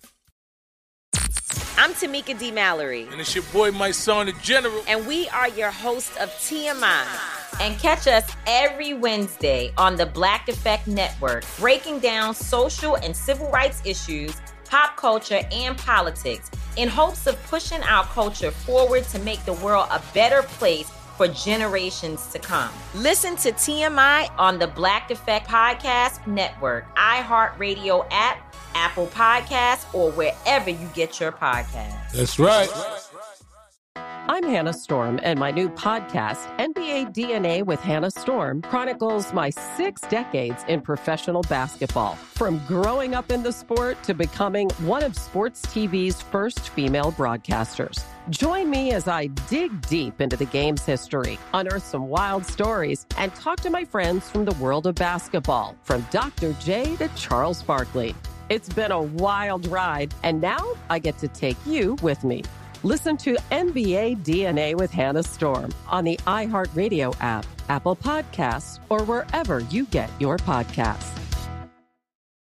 I'm Tamika D. Mallory. And it's your boy, my son, the General. And we are your hosts of T M I. And catch us every Wednesday on the Black Effect Network, breaking down social and civil rights issues, pop culture, and politics in hopes of pushing our culture forward to make the world a better place for generations to come. Listen to T M I on the Black Effect Podcast Network, iHeartRadio app, Apple Podcasts, or wherever you get your podcasts. That's right. I'm Hannah Storm, and my new podcast, N B A D N A with Hannah Storm, chronicles my six decades in professional basketball. From growing up in the sport to becoming one of sports T V's first female broadcasters. Join me as I dig deep into the game's history, unearth some wild stories, and talk to my friends from the world of basketball, from Doctor J to Charles Barkley. It's been a wild ride, and now I get to take you with me. Listen to N B A D N A with Hannah Storm on the iHeartRadio app, Apple Podcasts, or wherever you get your podcasts.